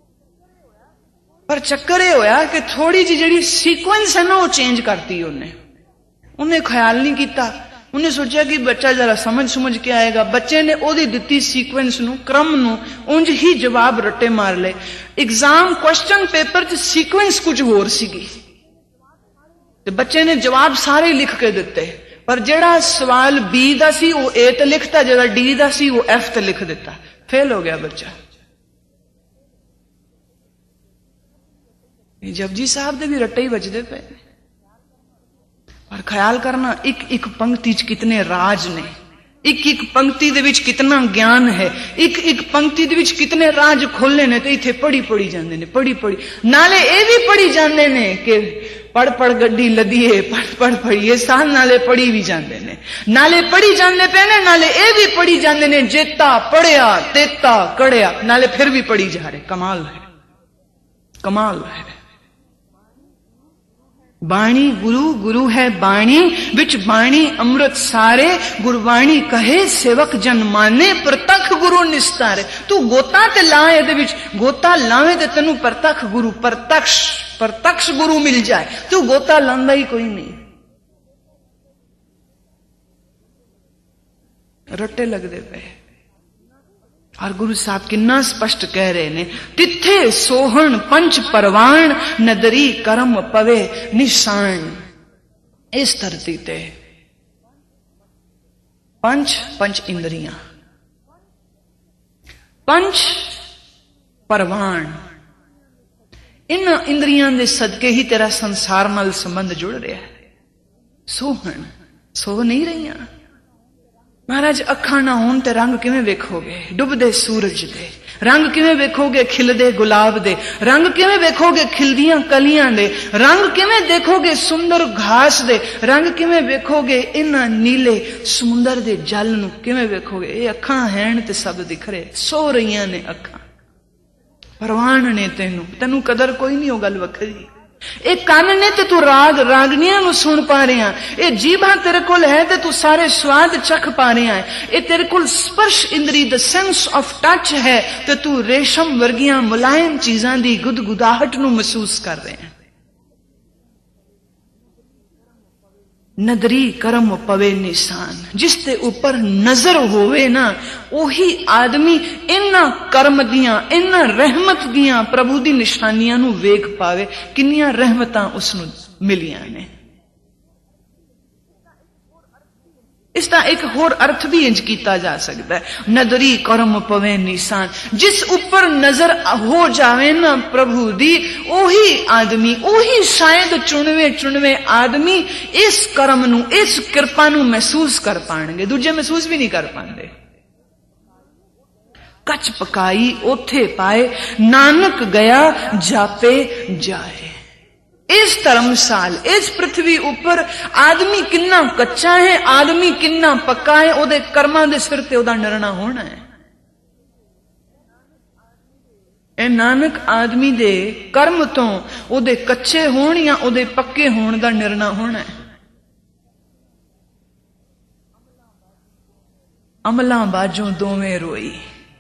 पर चक्कर ये होया कि थोड़ी जी जिहड़ी सीक्वेंस है ना वो चेंज करती उन्हें ख्याल नहीं किया। उन्हें सोचा कि बच्चा जरा समझ के आएगा। बच्चे ने ओदी दित्ती सीक्वेंस नूं, क्रम नूं उंज ही जवाब रट्टे मार ले। एग्जाम क्वेश्चन पेपर च सीक्वेंस कुछ होर सीगी ते बच्चे ने जवाब सारे लिख के दिते, पर जेड़ा सवाल B दा सी वो A ते लिखता, जेड़ा D दा सी वो F ते लिख दिता। फेल हो गया बच्चा। जपजी साहब दे भी रट्टे ही बजदे पे। पर ख्याल करना, एक एक पंक्ति च कितने राज ने, एक एक पंक्ति दे विच कितना ज्ञान है, एक एक पंक्ति दे विच कितने राज खोले ने। तो इत्थे पढ़ी जांदे ने, पढ़ी नाले ये भी पढ़ी जांदे ने कि पढ़ गड्डी लदीए, पढ़ पढ़िए साल नाले पढ़ी भी जांदे ने, नाले पढ़ी जांदे पे ने, नाले ये भी पढ़ी जांदे ने जेता पढ़िया तेता कड़िया, नाले फिर भी पढ़ी जा रहे। कमाल है, कमाल है। बाणी गुरु, गुरु है बाणी, विच बाणी अमृत सारे, गुरबाणी कहे सेवक जन माने, प्रतख गुरु निस्तारे। तू गोता ते ला, ये विच गोता लावे ते तेनू प्रतख गुरु, प्रत्यक्ष गुरु मिल जाए। तू गोता लांदा ही कोई नहीं, रट्टे लगदे पे। और गुरु साहब किन्ना स्पष्ट कह रहे ने, तिथे सोहन पंच परवान, नदरी करम पवे निशान। इस धरती ते पंच इंद्रियां, पंच परवान, इन इंद्रियां दे सदके ही तेरा संसार नाल संबंध जुड़ रहा है। सोहन सो नहीं रही महाराज, अखा ना होन ते रंग किवें वेखोगे डुबदे सूरज दे, रंग किवें वेखोगे खिलदे गुलाब दे, रंग किवें वेखोगे खिलदियां कलियां दे, रंग किवें देखोगे सुंदर घास दे, रंग किवें वेखोगे इन्हां नीले समुंदर दे जल नूं किवें वेखोगे। ये अखां हैन ते सब दिख रहे, सो रहियां ने अखां, परवान ने तेनू कदर कोई नहीं, हो गल वखरी। एक कान ने ते तू राग रागनियां नूं सुन पा रहा, ये जीभा तेरे कोल है ते तू सारे स्वाद चख पा रहा है, ये तेरे कोल स्पर्श इंद्री द सेंस ऑफ टच है ते तू रेशम वर्गियां मुलायम चीजां दी गुदगुदाहट नूं महसूस कर रहे हैं। नदरी करम पवे निशान, जिसते ऊपर नजर होवे ना ओही आदमी इन्ना कर्म दियां इन्ना रहमत दियां प्रभु दी निशानियां नूं वेख पावे। किन्नियां रहमतां उसनूं मिलियां ने। इसका एक होर अर्थ भी इंज किया जा सकता है, नदरी करम पवे निशान, जिस ऊपर नजर हो जावे ना प्रभु दी ओही आदमी, ओही शायद चुनवे आदमी इस कर्म नू इस कृपा नू महसूस कर पाएंगे, दूजे महसूस भी नहीं कर पाते। कच पकाई ओथे पाए, नानक गया जापे जाए। इस धर्मसाल इस पृथ्वी ऊपर आदमी किन्ना कच्चा है, आदमी किन्ना पक्का है, ओदे कर्मां दे सिर ते ओदा निर्णय होना है। ए नानक आदमी दे कर्म तो ओदे कच्चे होण या ओदे पक्के होण दा निर्णय होना है। अमलां बाजों दोवें रोई,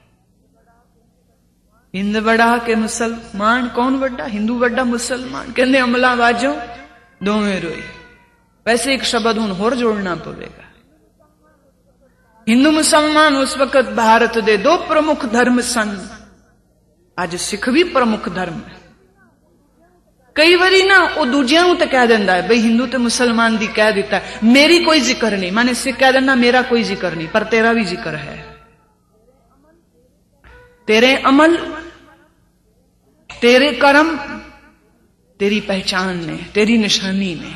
हिंद बड़ा के मुसलमान, कौन बड़ा? हिंदू बड़ा मुसलमान, कहते अमला बाजों दोवें रोई। वैसे एक शब्द हुण होर जोड़ना पवेगा। हिंदू मुसलमान उस वक्त भारत दे दो प्रमुख धर्म सन, अज सिख भी प्रमुख धर्म है। कई बारी ना वो दूजियां नूं ते कह दिंदा है, बई हिंदू ते मुसलमान दी कह दिता है, मेरी कोई जिक्र नहीं, माने सिख कह दिंदा मेरा कोई जिक्र नहीं, पर तेरा भी जिक्र है। तेरे अमल तेरे कर्म तेरी पहचान ने, तेरी निशानी ने।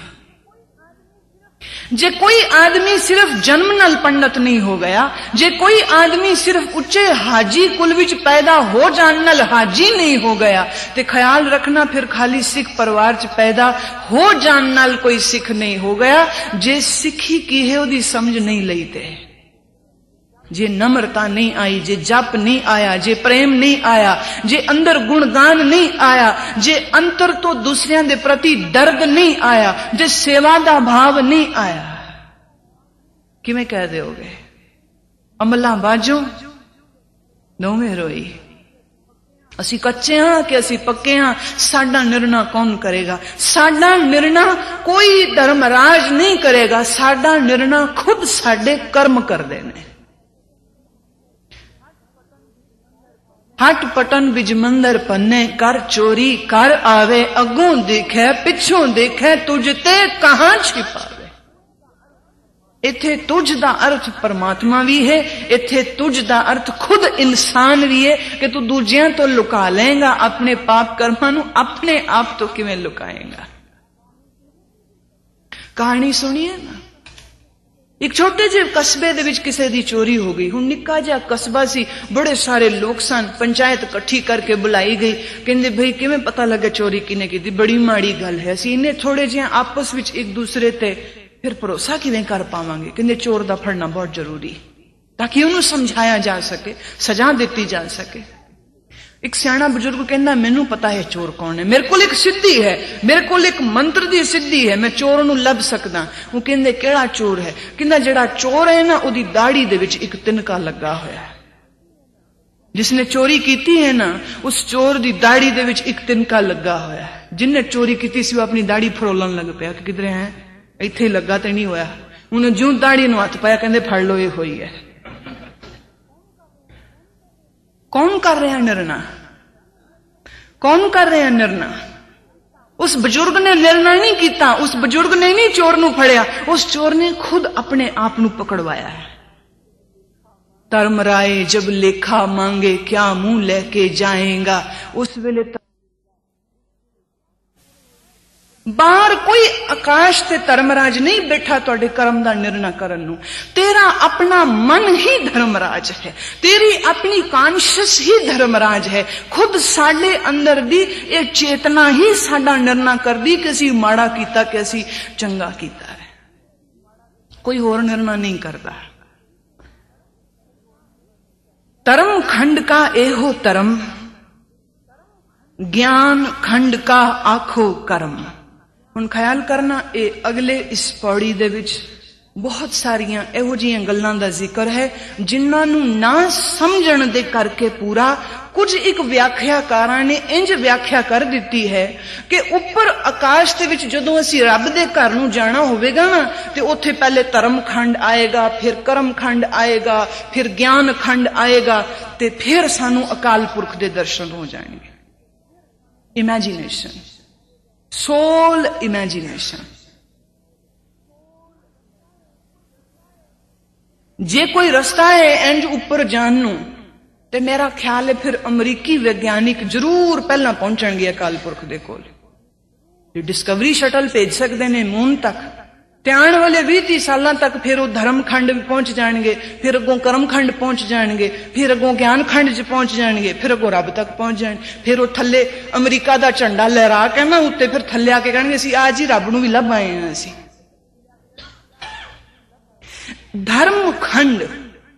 जे कोई आदमी सिर्फ जन्म नाल पंडित नहीं हो गया, जे कोई आदमी सिर्फ उच्चे हाजी कुल विच पैदा हो जान नाल हाजी नहीं हो गया, ते ख्याल रखना फिर खाली सिख परिवार च पैदा हो जान नाल कोई सिख नहीं हो गया। जे सिखी की है ओदी समझ नहीं लई ते, जे नम्रता नहीं आई, जे जप नहीं आया, जे प्रेम नहीं आया, जे अंदर गुणगान नहीं आया, जे अंतर तो दूसरियां दे प्रति दर्द नहीं आया, जे सेवा दा भाव नहीं आया, किवें कह दोगे अमला बाजो नौवें रोई। असी कच्चे हां कि असी पक्के हां, साडा निर्णय कौन करेगा? साडा निर्णय कोई धर्मराज नहीं करेगा, साडा निर्णय खुद साडे कर्म करदे ने। हट पटन बिज मंदर पन्ने, कर चोरी कर आवे, अगों देखे पिछों देखे, तुझ ते कहां छिपावे। इथे तुझ दा अर्थ परमात्मा भी है, इथे तुझ दा अर्थ खुद इंसान भी है कि तू दूजियां तो लुका लेगा, अपने पाप कर्मां नू अपने आप तो किवें लुकाएगा। कहानी सुनिए ना, एक छोटे ਜਿਹੇ कस्बे ਦੇ ਵਿੱਚ ਕਿਸੇ ਦੀ ਚੋਰੀ ਹੋ ਗਈ। ਹੁਣ ਨਿੱਕਾ ਜਿਹਾ ਕਸਬਾ ਸੀ, ਬੜੇ ਸਾਰੇ ਲੋਕ ਸਨ, ਪੰਚਾਇਤ ਇਕੱਠੀ ਕਰਕੇ ਬੁਲਾਈ ਗਈ। ਕਹਿੰਦੇ ਭਈ ਕਿਵੇਂ ਪਤਾ ਲੱਗੇ ਚੋਰੀ ਕਿਨੇ ਕੀਤੀ? ਬੜੀ ਮਾੜੀ ਗੱਲ ਹੈ, ਅਸੀਂ ਇੰਨੇ ਥੋੜੇ ਜਿਹੇ ਆਪਸ ਵਿੱਚ ਇੱਕ ਦੂਸਰੇ ਤੇ ਫਿਰ ਭਰੋਸਾ ਕਿਵੇਂ ਕਰ ਪਾਵਾਂਗੇ? ਕਹਿੰਦੇ ਚੋਰ ਦਾ ਫੜਨਾ ਬਹੁਤ ਜ਼ਰੂਰੀ, ਤਾਂ ਕਿ ਉਹਨੂੰ ਸਮਝਾਇਆ ਜਾ ਸਕੇ, ਸਜ਼ਾ ਦਿੱਤੀ ਜਾ ਸਕੇ। एक सियाना बुजुर्ग कहना मैनू पता है चोर कौन है, मेरे को एक सिद्धि है, मेरे को एक मंत्र दी सिद्धि है, मैं चोर नू लभ सकदा। वो कहंदे केड़ा चोर है? कहंदा जेड़ा चोर है ना ओदी दाढ़ी दे विच एक तिनका लगा होया है। जिसने चोरी कीती है ना उस चोर दी दाढ़ी दे विच एक तिनका लगा होया है। जिन्ने चोरी कीती सी वो अपनी दाढ़ी फरोलन लग पिया कि किधरे है, इत्थे ही लगा ते नहीं होया। उन्हें ज्यों दाढ़ी नू हथ पाया, कहंदे फड़ लो ये होई है। कौन कर रहा निर्णय? कौन कर रहा निर्णय? उस बुजुर्ग ने निर्णय नहीं किया, उस बुजुर्ग ने नहीं चोर नू फड़िया, उस चोर ने खुद अपने आप नू पकड़वाया है। धर्मराय जब लेखा मांगे क्या मुंह लेके जाएगा, उस वेले बाहर कोई आकाश ते धर्मराज नहीं बैठा तुहाडे कर्म दा निर्णय करन नू। तेरा अपना मन ही धर्मराज है, तेरी अपनी कॉन्शियस ही धर्मराज है। खुद साडे अंदर दी ये चेतना ही साडा निर्णय करदी कि असीं माड़ा कीता कि असीं चंगा कीता है। कोई होर निर्णय नहीं करता। धर्म खंड का एहो धर्म, ज्ञान खंड का आखो कर्म। हुण ख्याल करना, ये अगले इस पौड़ी दे विच बहुत सारियां इहो जिहियां गल्लां दा जिक्र है जिन्हां नू ना समझण दे करके पूरा कुछ एक व्याख्याकारां ने इंज व्याख्या कर दिती है कि उपर आकाश दे विच जदों असीं रब दे घर नू जाना होवेगा ना ते उत्थे पहले धर्म खंड आएगा, फिर कर्म खंड आएगा, फिर ज्ञान खंड आएगा, ते फिर सानू अकाल पुरख दे दर्शन हो जाएंगे। Imagination, soul imagination. जे कोई रास्ता है इंज ऊपर जान नू ते मेरा ख्याल है फिर अमरीकी वैज्ञानिक जरूर पहला पहुंचणगे अकाल पुरख दे कोल। डिस्कवरी शटल भेज सकते ने मून तक, ते आने वाले 20-30 साल तक फिर वो धर्म खंड पहुंच जाएंगे, फिर अगों कर्म खंड पहुंच जाएंगे, फिर अगों ज्ञान खंड च पहुंच जाएंगे, फिर अगों रब तक पहुंच जाएंगे। फिर वो थले अमरीका का झंडा लहरा के ना उत्ते फिर थले आके कहेंगे असीं आज ही रब नूं भी लभ आए हैं। असीं धर्म खंड,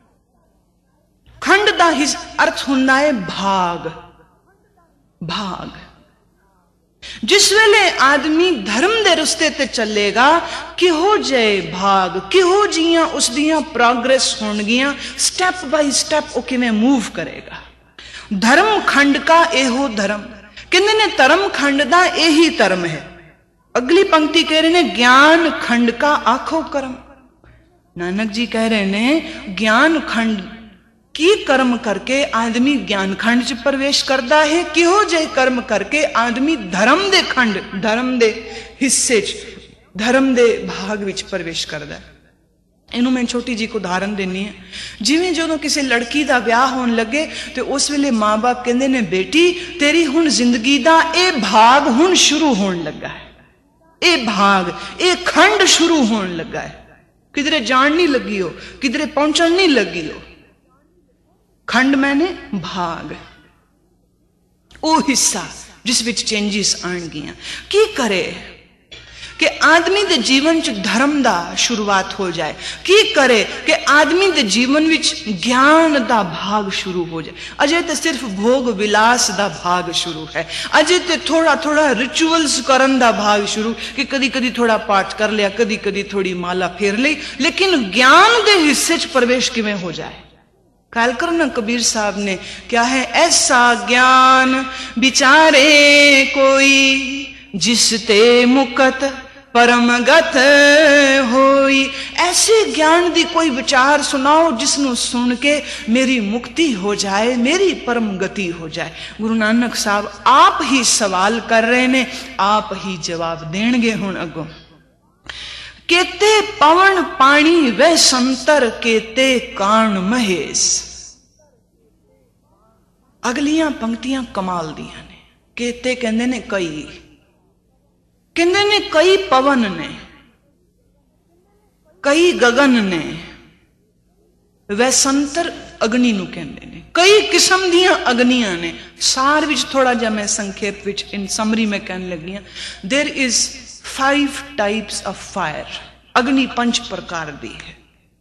खंड दा ही अर्थ हुंदा है भाग। भाग जिस वेले आदमी धर्म दे रस्ते ते चलेगा, किहो जे भाग, किहो जियां उस दियां प्रोग्रेस होणगियां, स्टेप बाय स्टेप वो किवें मूव करेगा। धर्म खंड का एहो धर्म, कहंदे ने धर्म खंड दा यही धर्म है। अगली पंक्ति कह रहे ने ज्ञान खंड का आखो कर्म। नानक जी कह रहे ने ज्ञान खंड की कर्म करके आदमी ज्ञान खंड च प्रवेश करता है, किहो जे कर्म करके आदमी धर्म दे खंड, धर्म दे हिस्से च, धर्म दे भाग विच प्रवेश करता है। ਇਹਨੂੰ ਮੈਂ ਛੋਟੀ ਜਿਹੀ ਉਦਾਹਰਨ ਦਿੰਨੀ ਆ। ਜਿਵੇਂ ਜਦੋਂ ਕਿਸੇ ਲੜਕੀ ਦਾ ਵਿਆਹ ਹੋਣ ਲੱਗੇ ਤੇ ਉਸ ਵੇਲੇ ਮਾਂ-ਬਾਪ ਕਹਿੰਦੇ ਨੇ ਬੇਟੀ ਤੇਰੀ ਹੁਣ ਜ਼ਿੰਦਗੀ ਦਾ ਇਹ ਭਾਗ ਹੁਣ ਸ਼ੁਰੂ ਹੋਣ ਲੱਗਾ ਹੈ, ਇਹ ਭਾਗ, ਇਹ ਖੰਡ ਸ਼ੁਰੂ ਹੋਣ ਲੱਗਾ ਹੈ। किधरे जान नहीं लगी हो, किधरे पहुंचन नहीं लगी हो। खंड मैंने भाग, वो हिस्सा जिस विच चेंजिस आणगियां। की करे कि आदमी दे जीवन च धर्म दा शुरुआत हो जाए, की करे कि आदमी दे जीवन विच ज्ञान दा भाग शुरू हो जाए। अजे तो सिर्फ भोग विलास दा भाग शुरू है, अजे तो थोड़ा थोड़ा रिचुअल्स करन दा भाग शुरू, कि कदी कदी थोड़ा पाठ कर लिया, कदी कदी थोड़ी माला फेर ली, लेकिन ज्ञान दे हिस्से च प्रवेश किवें हो जाए। ख्याल करो ना, कबीर साहब ने क्या है, ऐसा ज्ञान विचारे कोई जिसते मुकत परमगत होई। ऐसे ज्ञान दी कोई विचार सुनाओ जिसनों सुन के मेरी मुक्ति हो जाए, मेरी परम गति हो जाए। गुरु नानक साहब आप ही सवाल कर रहे ने, आप ही जवाब देणगे हुण अगों। केते पवन पानी वह संतर, केते कान महेश। अगलियां पंक्तियां कमाल दियां ने। केते कहंदे ने कई, कहंदे ने कई पवन ने, कई गगन ने, वह संतर अग्नि नूं कहंदे ने। कई किस्म दियां अग्नियां ने। सार विच थोड़ा जिहा मैं संक्षेप विच इन समरी में कहने लगी हां, there is 5 types of fire. अग्नि 5 प्रकार दी है,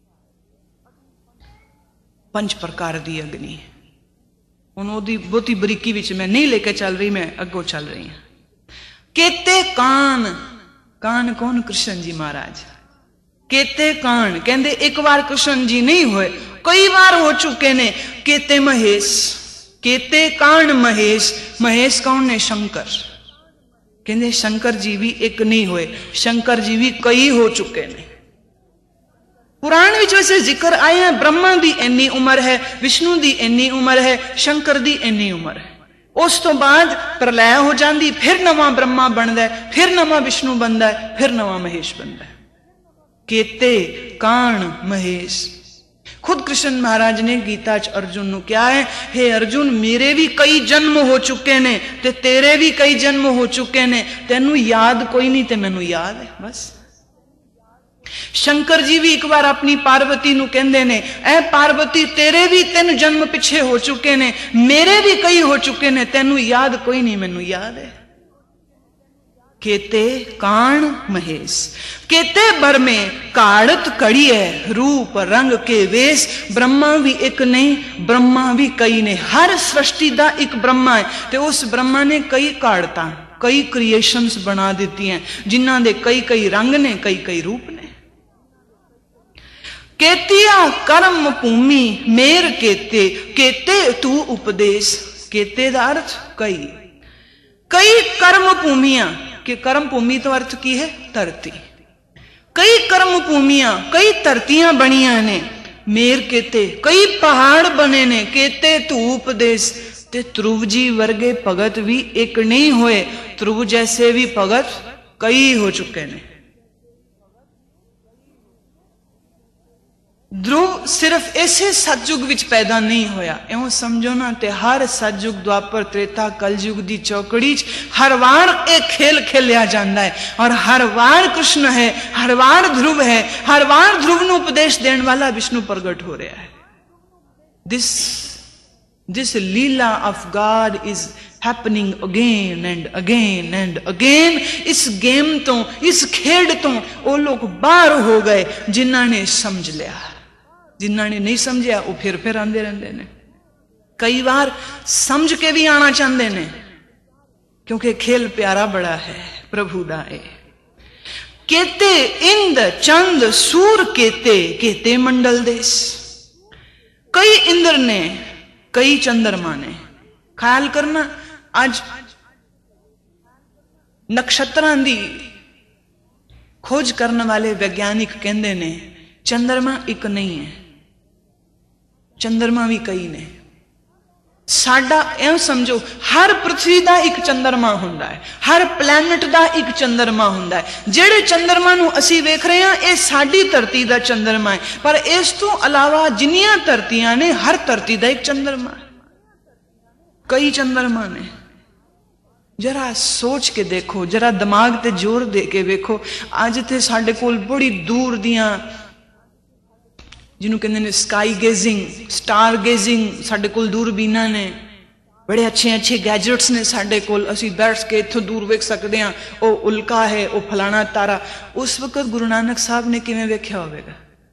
5 प्रकार दी अग्नि है। हुण ओहदी बहुती बरीकी विच मैं नहीं लेके चल रही, मैं अगों चल रही हां। केते कान, कान कौन? कृष्ण जी महाराज। केते कान कहंदे एक बार कृष्ण जी नहीं होए, कई बार हो चुके ने। केते महेश, केते कान महेश। महेश कौन ने? शंकर। कहंदे शंकर जी भी एक नहीं होए, शंकर जी भी कई हो चुके ने। पुराण विच वैसे जिक्र आए हैं, ब्रह्मा दी इन्नी उम्र है, विष्णु दी इन्नी उम्र है, शंकर दी इन्नी उम्र है। उस तो बाद प्रलय हो जाती, फिर नवा ब्रह्मा बनता है, फिर नवा विष्णु बनता है, फिर नवा महेश बनता है। केते कान महेश। खुद कृष्ण महाराज ने गीता च अर्जुन नूं क्या है, हे अर्जुन मेरे भी कई जन्म हो चुके ने ते तेरे भी कई जन्म हो चुके ने, तेनू याद कोई नहीं ते मैनू याद है बस। शंकर जी भी एक बार अपनी पार्वती नूं कहंदे ने, ऐ पार्वती तेरे भी 3 जन्म पिछे हो चुके ने, मेरे भी कई हो चुके ने, तेनू याद कोई नहीं मैनू याद है। केते कान महेश। केते बर में काड़त कड़िए, रूप रंग के वेश। ब्रह्मा भी एक नहीं, ब्रह्मा भी कई ने। हर सृष्टि दा एक ब्रह्मा है, ते उस ब्रह्मा ने कई काड़ता, कई क्रिएशंस बना दिती हैं, जिन्हां दे कई कई रंग ने, कई कई रूप ने। केतिया कर्म भूमि मेर केते, केते तू उपदेश। केते दा अर्थ कई, कई कर्म भूमियां। कि कर्म भूमि तो अर्थ की है? धरती। कई कर्म भूमियां, कई धरतियां बनिया ने। मेर केते, कई पहाड़ बने ने। केते तू उपदेश। ते ध्रुव जी वर्गे भगत भी एक नहीं होए, ध्रुव जैसे भी भगत कई हो चुके ने। ध्रुव सिर्फ ऐसे सतयुग विच पैदा नहीं होया, इउं समझो ना, ते हर सतयुग द्वापर त्रेता कलयुग दी चौकड़ी च हर वार एक खेल खेलिया जाता है, और हर वार कृष्ण है, हर वार ध्रुव है, हर वार ध्रुव नूं उपदेश देने वाला विष्णु प्रगट हो रहा है। This leela of God is happening again and again and again. इस गेम तो, इस खेड तो वो लोग बाहर हो गए जिन्हां ने समझ लिया, जिन्हां ने नहीं समझिया वो फिर आंदे रहंदे ने। कई बार समझ के भी आना चाहते ने, क्योंकि खेल प्यारा बड़ा है प्रभु दा है। केते इंद चंद सूर केते, केते मंडल देश। कई इंद्र ने, कई चंद्रमा ने। ख्याल करना, आज नक्षत्रां दी खोज करने वाले वैज्ञानिक कहंदे ने चंद्रमा एक नहीं है, चंद्रमा भी कई ने। ਸਾਡਾ ਇਹ ਸਮਝੋ, ਹਰ ਪ੍ਰithvi ਦਾ ਇੱਕ ਚੰਦਰਮਾ ਹੁੰਦਾ ਹੈ, ਹਰ ਪਲੈਨਟ ਦਾ ਇੱਕ ਚੰਦਰਮਾ ਹੁੰਦਾ ਹੈ। ਜਿਹੜੇ ਚੰਦਰਮਾ ਨੂੰ ਅਸੀਂ ਵੇਖ ਰਹੇ ਹਾਂ ਇਹ ਸਾਡੀ ਧਰਤੀ ਦਾ ਚੰਦਰਮਾ ਹੈ, ਪਰ ਇਸ ਤੋਂ ਇਲਾਵਾ ਜਿੰਨੀਆਂ ਧਰਤੀਆਂ ਨੇ ਹਰ ਧਰਤੀ ਦਾ ਇੱਕ ਚੰਦਰਮਾ ਹੈ। ਕਈ ਚੰਦਰਮਾ ਨੇ। जरा सोच के देखो, जरा दिमाग ते जोर दे के वेखो। अज ते साडे कोल बड़ी दूर दियां जिन्हों कहंदे ने स्काई गेजिंग, स्टार गेजिंग, साडे कोल दूरबीनां ने, बड़े अच्छे अच्छे गैजेट्स ने साडे कोल। असीं बैठ के इत्थों दूर वेख सकदे हां, ओ उल्का है, ओ फलाना तारा। उस वक्त गुरु नानक साहब ने किवें वेख्या होवेगा?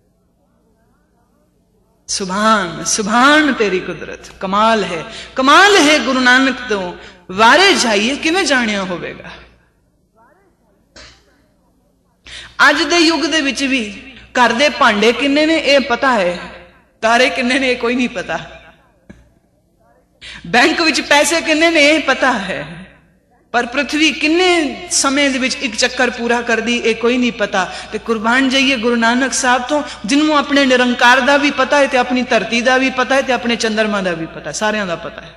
सुभान सुभान तेरी कुदरत, कमाल है, कमाल है। गुरु नानक तो वारे जाइए किवें जानिया होवेगा। अज दे युग दे विच भी घर दे भांडे किन्ने ने ये पता है, तारे किन्ने ने कोई नहीं पता, बैंक विच पैसे किन्ने ने ये पता है, पर पृथ्वी किन्ने समय दे विच एक चक्कर पूरा कर दी ये कोई नहीं पता। ते कुर्बान जाइए गुरु नानक साहब तो, जिन्होंने अपने निरंकार दा भी पता है, ते अपनी धरती दा भी पता है, ते अपने चंद्रमा दा भी पता है, सारियां दा पता है।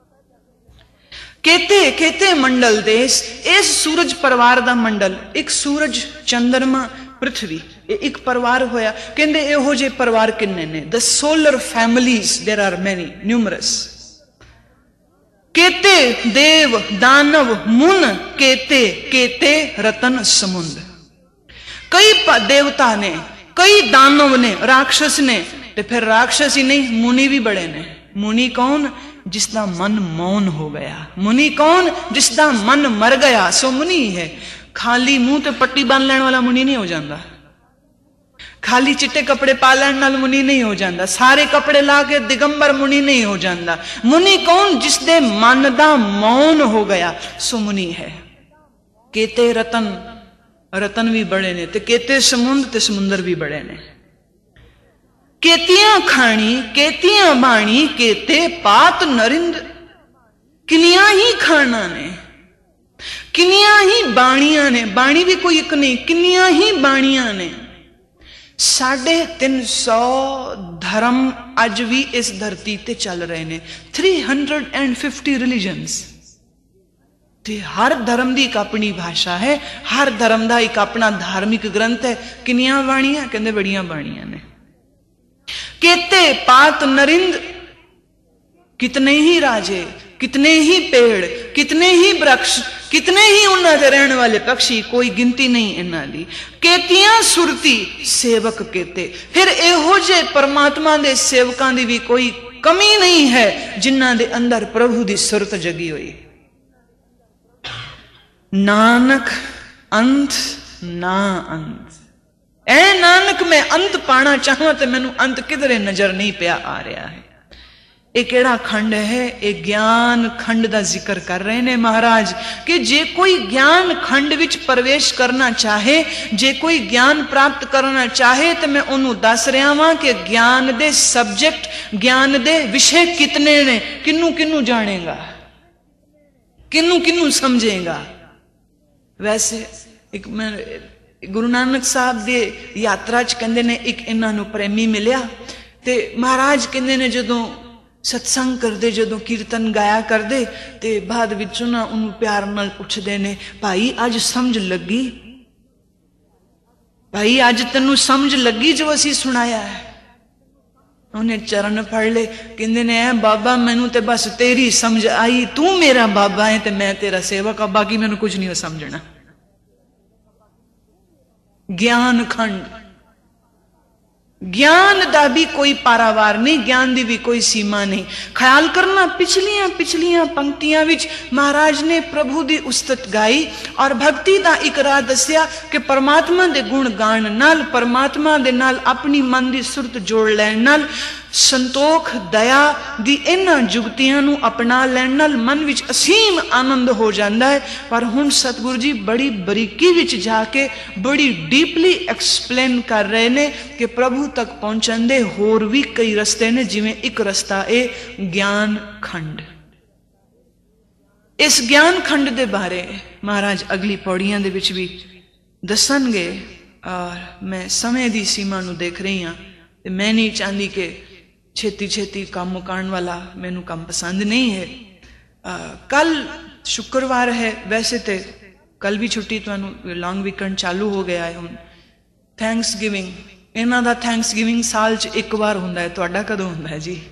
कहते कहते मंडल देश, इस सूरज परिवार दा मंडल, एक सूरज, चंद्रमा, पृथ्वी, एक परिवार होया। कहंदे इहो जे परिवार किन्ने ने? The solar families there are many, numerous. केते देव दानव मुन, केते केते रतन समुंद। कई देवता ने, कई दानव ने, राक्षस ने, ते फिर राक्षस ही नहीं मुनि भी बड़े ने। मुनि कौन? जिसका मन मौन हो गया। मुनि कौन? जिसका मन मर गया सो मुनि है। खाली मुंह ते पट्टी बांध लेने वाला मुनि नहीं हो जाता, खाली चिट्टे कपड़े पा लैण नाल मुनि नहीं हो जाता, सारे कपड़े ला के दिगंबर मुनि नहीं हो जाता। मुनि कौन? जिसदे मन दा मौन हो गया सो मुनि है। केते रतन, रतन भी बड़े ने, ते केते समुंद, ते समुंदर भी बड़े ने। केतियां खाणी, केतियां बाणी, केते पात नरिंद। किनिया ही खाना ने, किनिया ही बाणियां ने, बाणी भी कोई एक नहीं, किनिया ही बाणियां ने। 350 धर्म अज भी इस धरती ते चल रहे ने, 350 रिलीजन्स। ते हर धर्म की एक अपनी भाषा है, हर धर्म का एक अपना धार्मिक ग्रंथ है। किनिया बाणियां? कहंदे बड़ियां बाणियां ने। केते पात नरिंद, कितने ही राजे, कितने ही पेड़, कितने ही वृक्ष, कितने ही उन्होंने रहने वाले पक्षी, कोई गिनती नहीं इन्हां दी। केतियां सुरती सेवक केते। फिर इहो जे परमात्मा दे सेवकां दी भी कोई कमी नहीं है जिन्हां दे अंदर प्रभु दी सुरत जगी हुई। नानक अंत ना अंत। ऐ नानक मैं अंत पाना चाहवां ते मैनू अंत किधरे नजर नहीं पिया आ रहा है। एक केड़ा खंड है? एक ज्ञान खंड का जिक्र कर रहे ने महाराज कि जे कोई ज्ञान खंड विच प्रवेश करना चाहे, जे कोई ज्ञान प्राप्त करना चाहे, तो मैं उन्होंने दस रहा वां कि ज्ञान दे सब्जेक्ट, ज्ञान दे विषय कितने ने, किन्नू किन्नू जानेगा, किन्नू किन्नू समझेगा। वैसे एक मैं गुरु नानक साहब दे यात्रा च कहंदे ने एक इन्हां नूं प्रेमी मिलिया, ते महाराज कहंदे ने जदों सत्संग करदे, जदों कीर्तन गाया करदे, ते बाद विच ना उन्होंने प्यार नाल पुछदे ने, भाई अज समझ लगी? भाई अज तैनूं समझ लगी जो असीं सुनाया है? उन्हें चरण फड़ ले, कहंदे ने ऐ बाबा मैनू ते बस तेरी समझ आई, तू मेरा बाबा है ते मैं तेरा सेवक, बाकी मैनू कुछ नहीं हो समझना। ज्ञान खंड, ज्ञान दा भी कोई पारावार नहीं, ज्ञान दी भी कोई सीमा नहीं। ख्याल करना पिछलियां पिछलियां पंक्तियां विच महाराज ने प्रभु दी उस्तत गाई और भक्ति दा एक राह दस्या कि परमात्मा दे गुण गाण नाल, परमात्मा दे नाल अपनी मन दी सुरत जोड़ लैण नाल, संतोख दया दी इन्हां जुगतियां नूं अपना लैण नाल मन विच असीम आनंद हो जांदा है। पर हुण सतगुरु जी बड़ी बरीकी विच जाके बड़ी डीपली एक्सप्लेन कर रहे ने कि प्रभु तक पहुंचण दे होर भी कई रस्ते ने, जिवें एक रस्ता है ज्ञान खंड। इस ज्ञान खंड दे बारे महाराज अगली पौड़ियां दे विच भी दसणगे, और मैं समय दी सीमा नूं देख रही हां ते मैं नहीं चाहती कि छेती छेती काम मुकाण वाला मैनू काम पसंद नहीं है। कल शुक्रवार है, वैसे तो कल भी छुट्टी, तुहानू लॉन्ग वीकेंड चालू हो गया है। हुण थैंक्स गिविंग, इन्हां दा थैंक्स गिविंग साल च एक बार हुंदा है, तुहाडा कदों हुंदा है जी?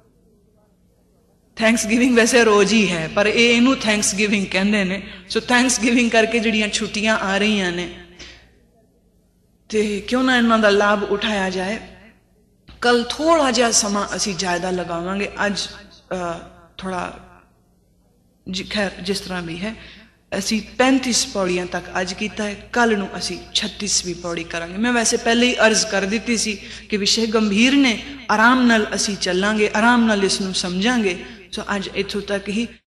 थैंक्स गिविंग वैसे रोज ही है, पर इनू थैंक्स गिविंग कहंदे ने। सो थैंक्स गिविंग करके जिहड़ियां छुट्टियां आ रही ने, ते क्यों ना इन्हां दा लाभ उठाया जाए। कल थोड़ा जिहा समा असी ज्यादा लगावांगे, अज थोड़ा खैर जिस तरह भी है, असी 35 पौड़ियां तक अज कीता है, कल नू असी 36वीं पौड़ी करांगे। मैं वैसे पहले ही अर्ज कर दी सी कि विषय गंभीर ने, आराम नाल असी चलांगे, आराम नाल इसनू समझांगे। सो अज इत्थों तक ही।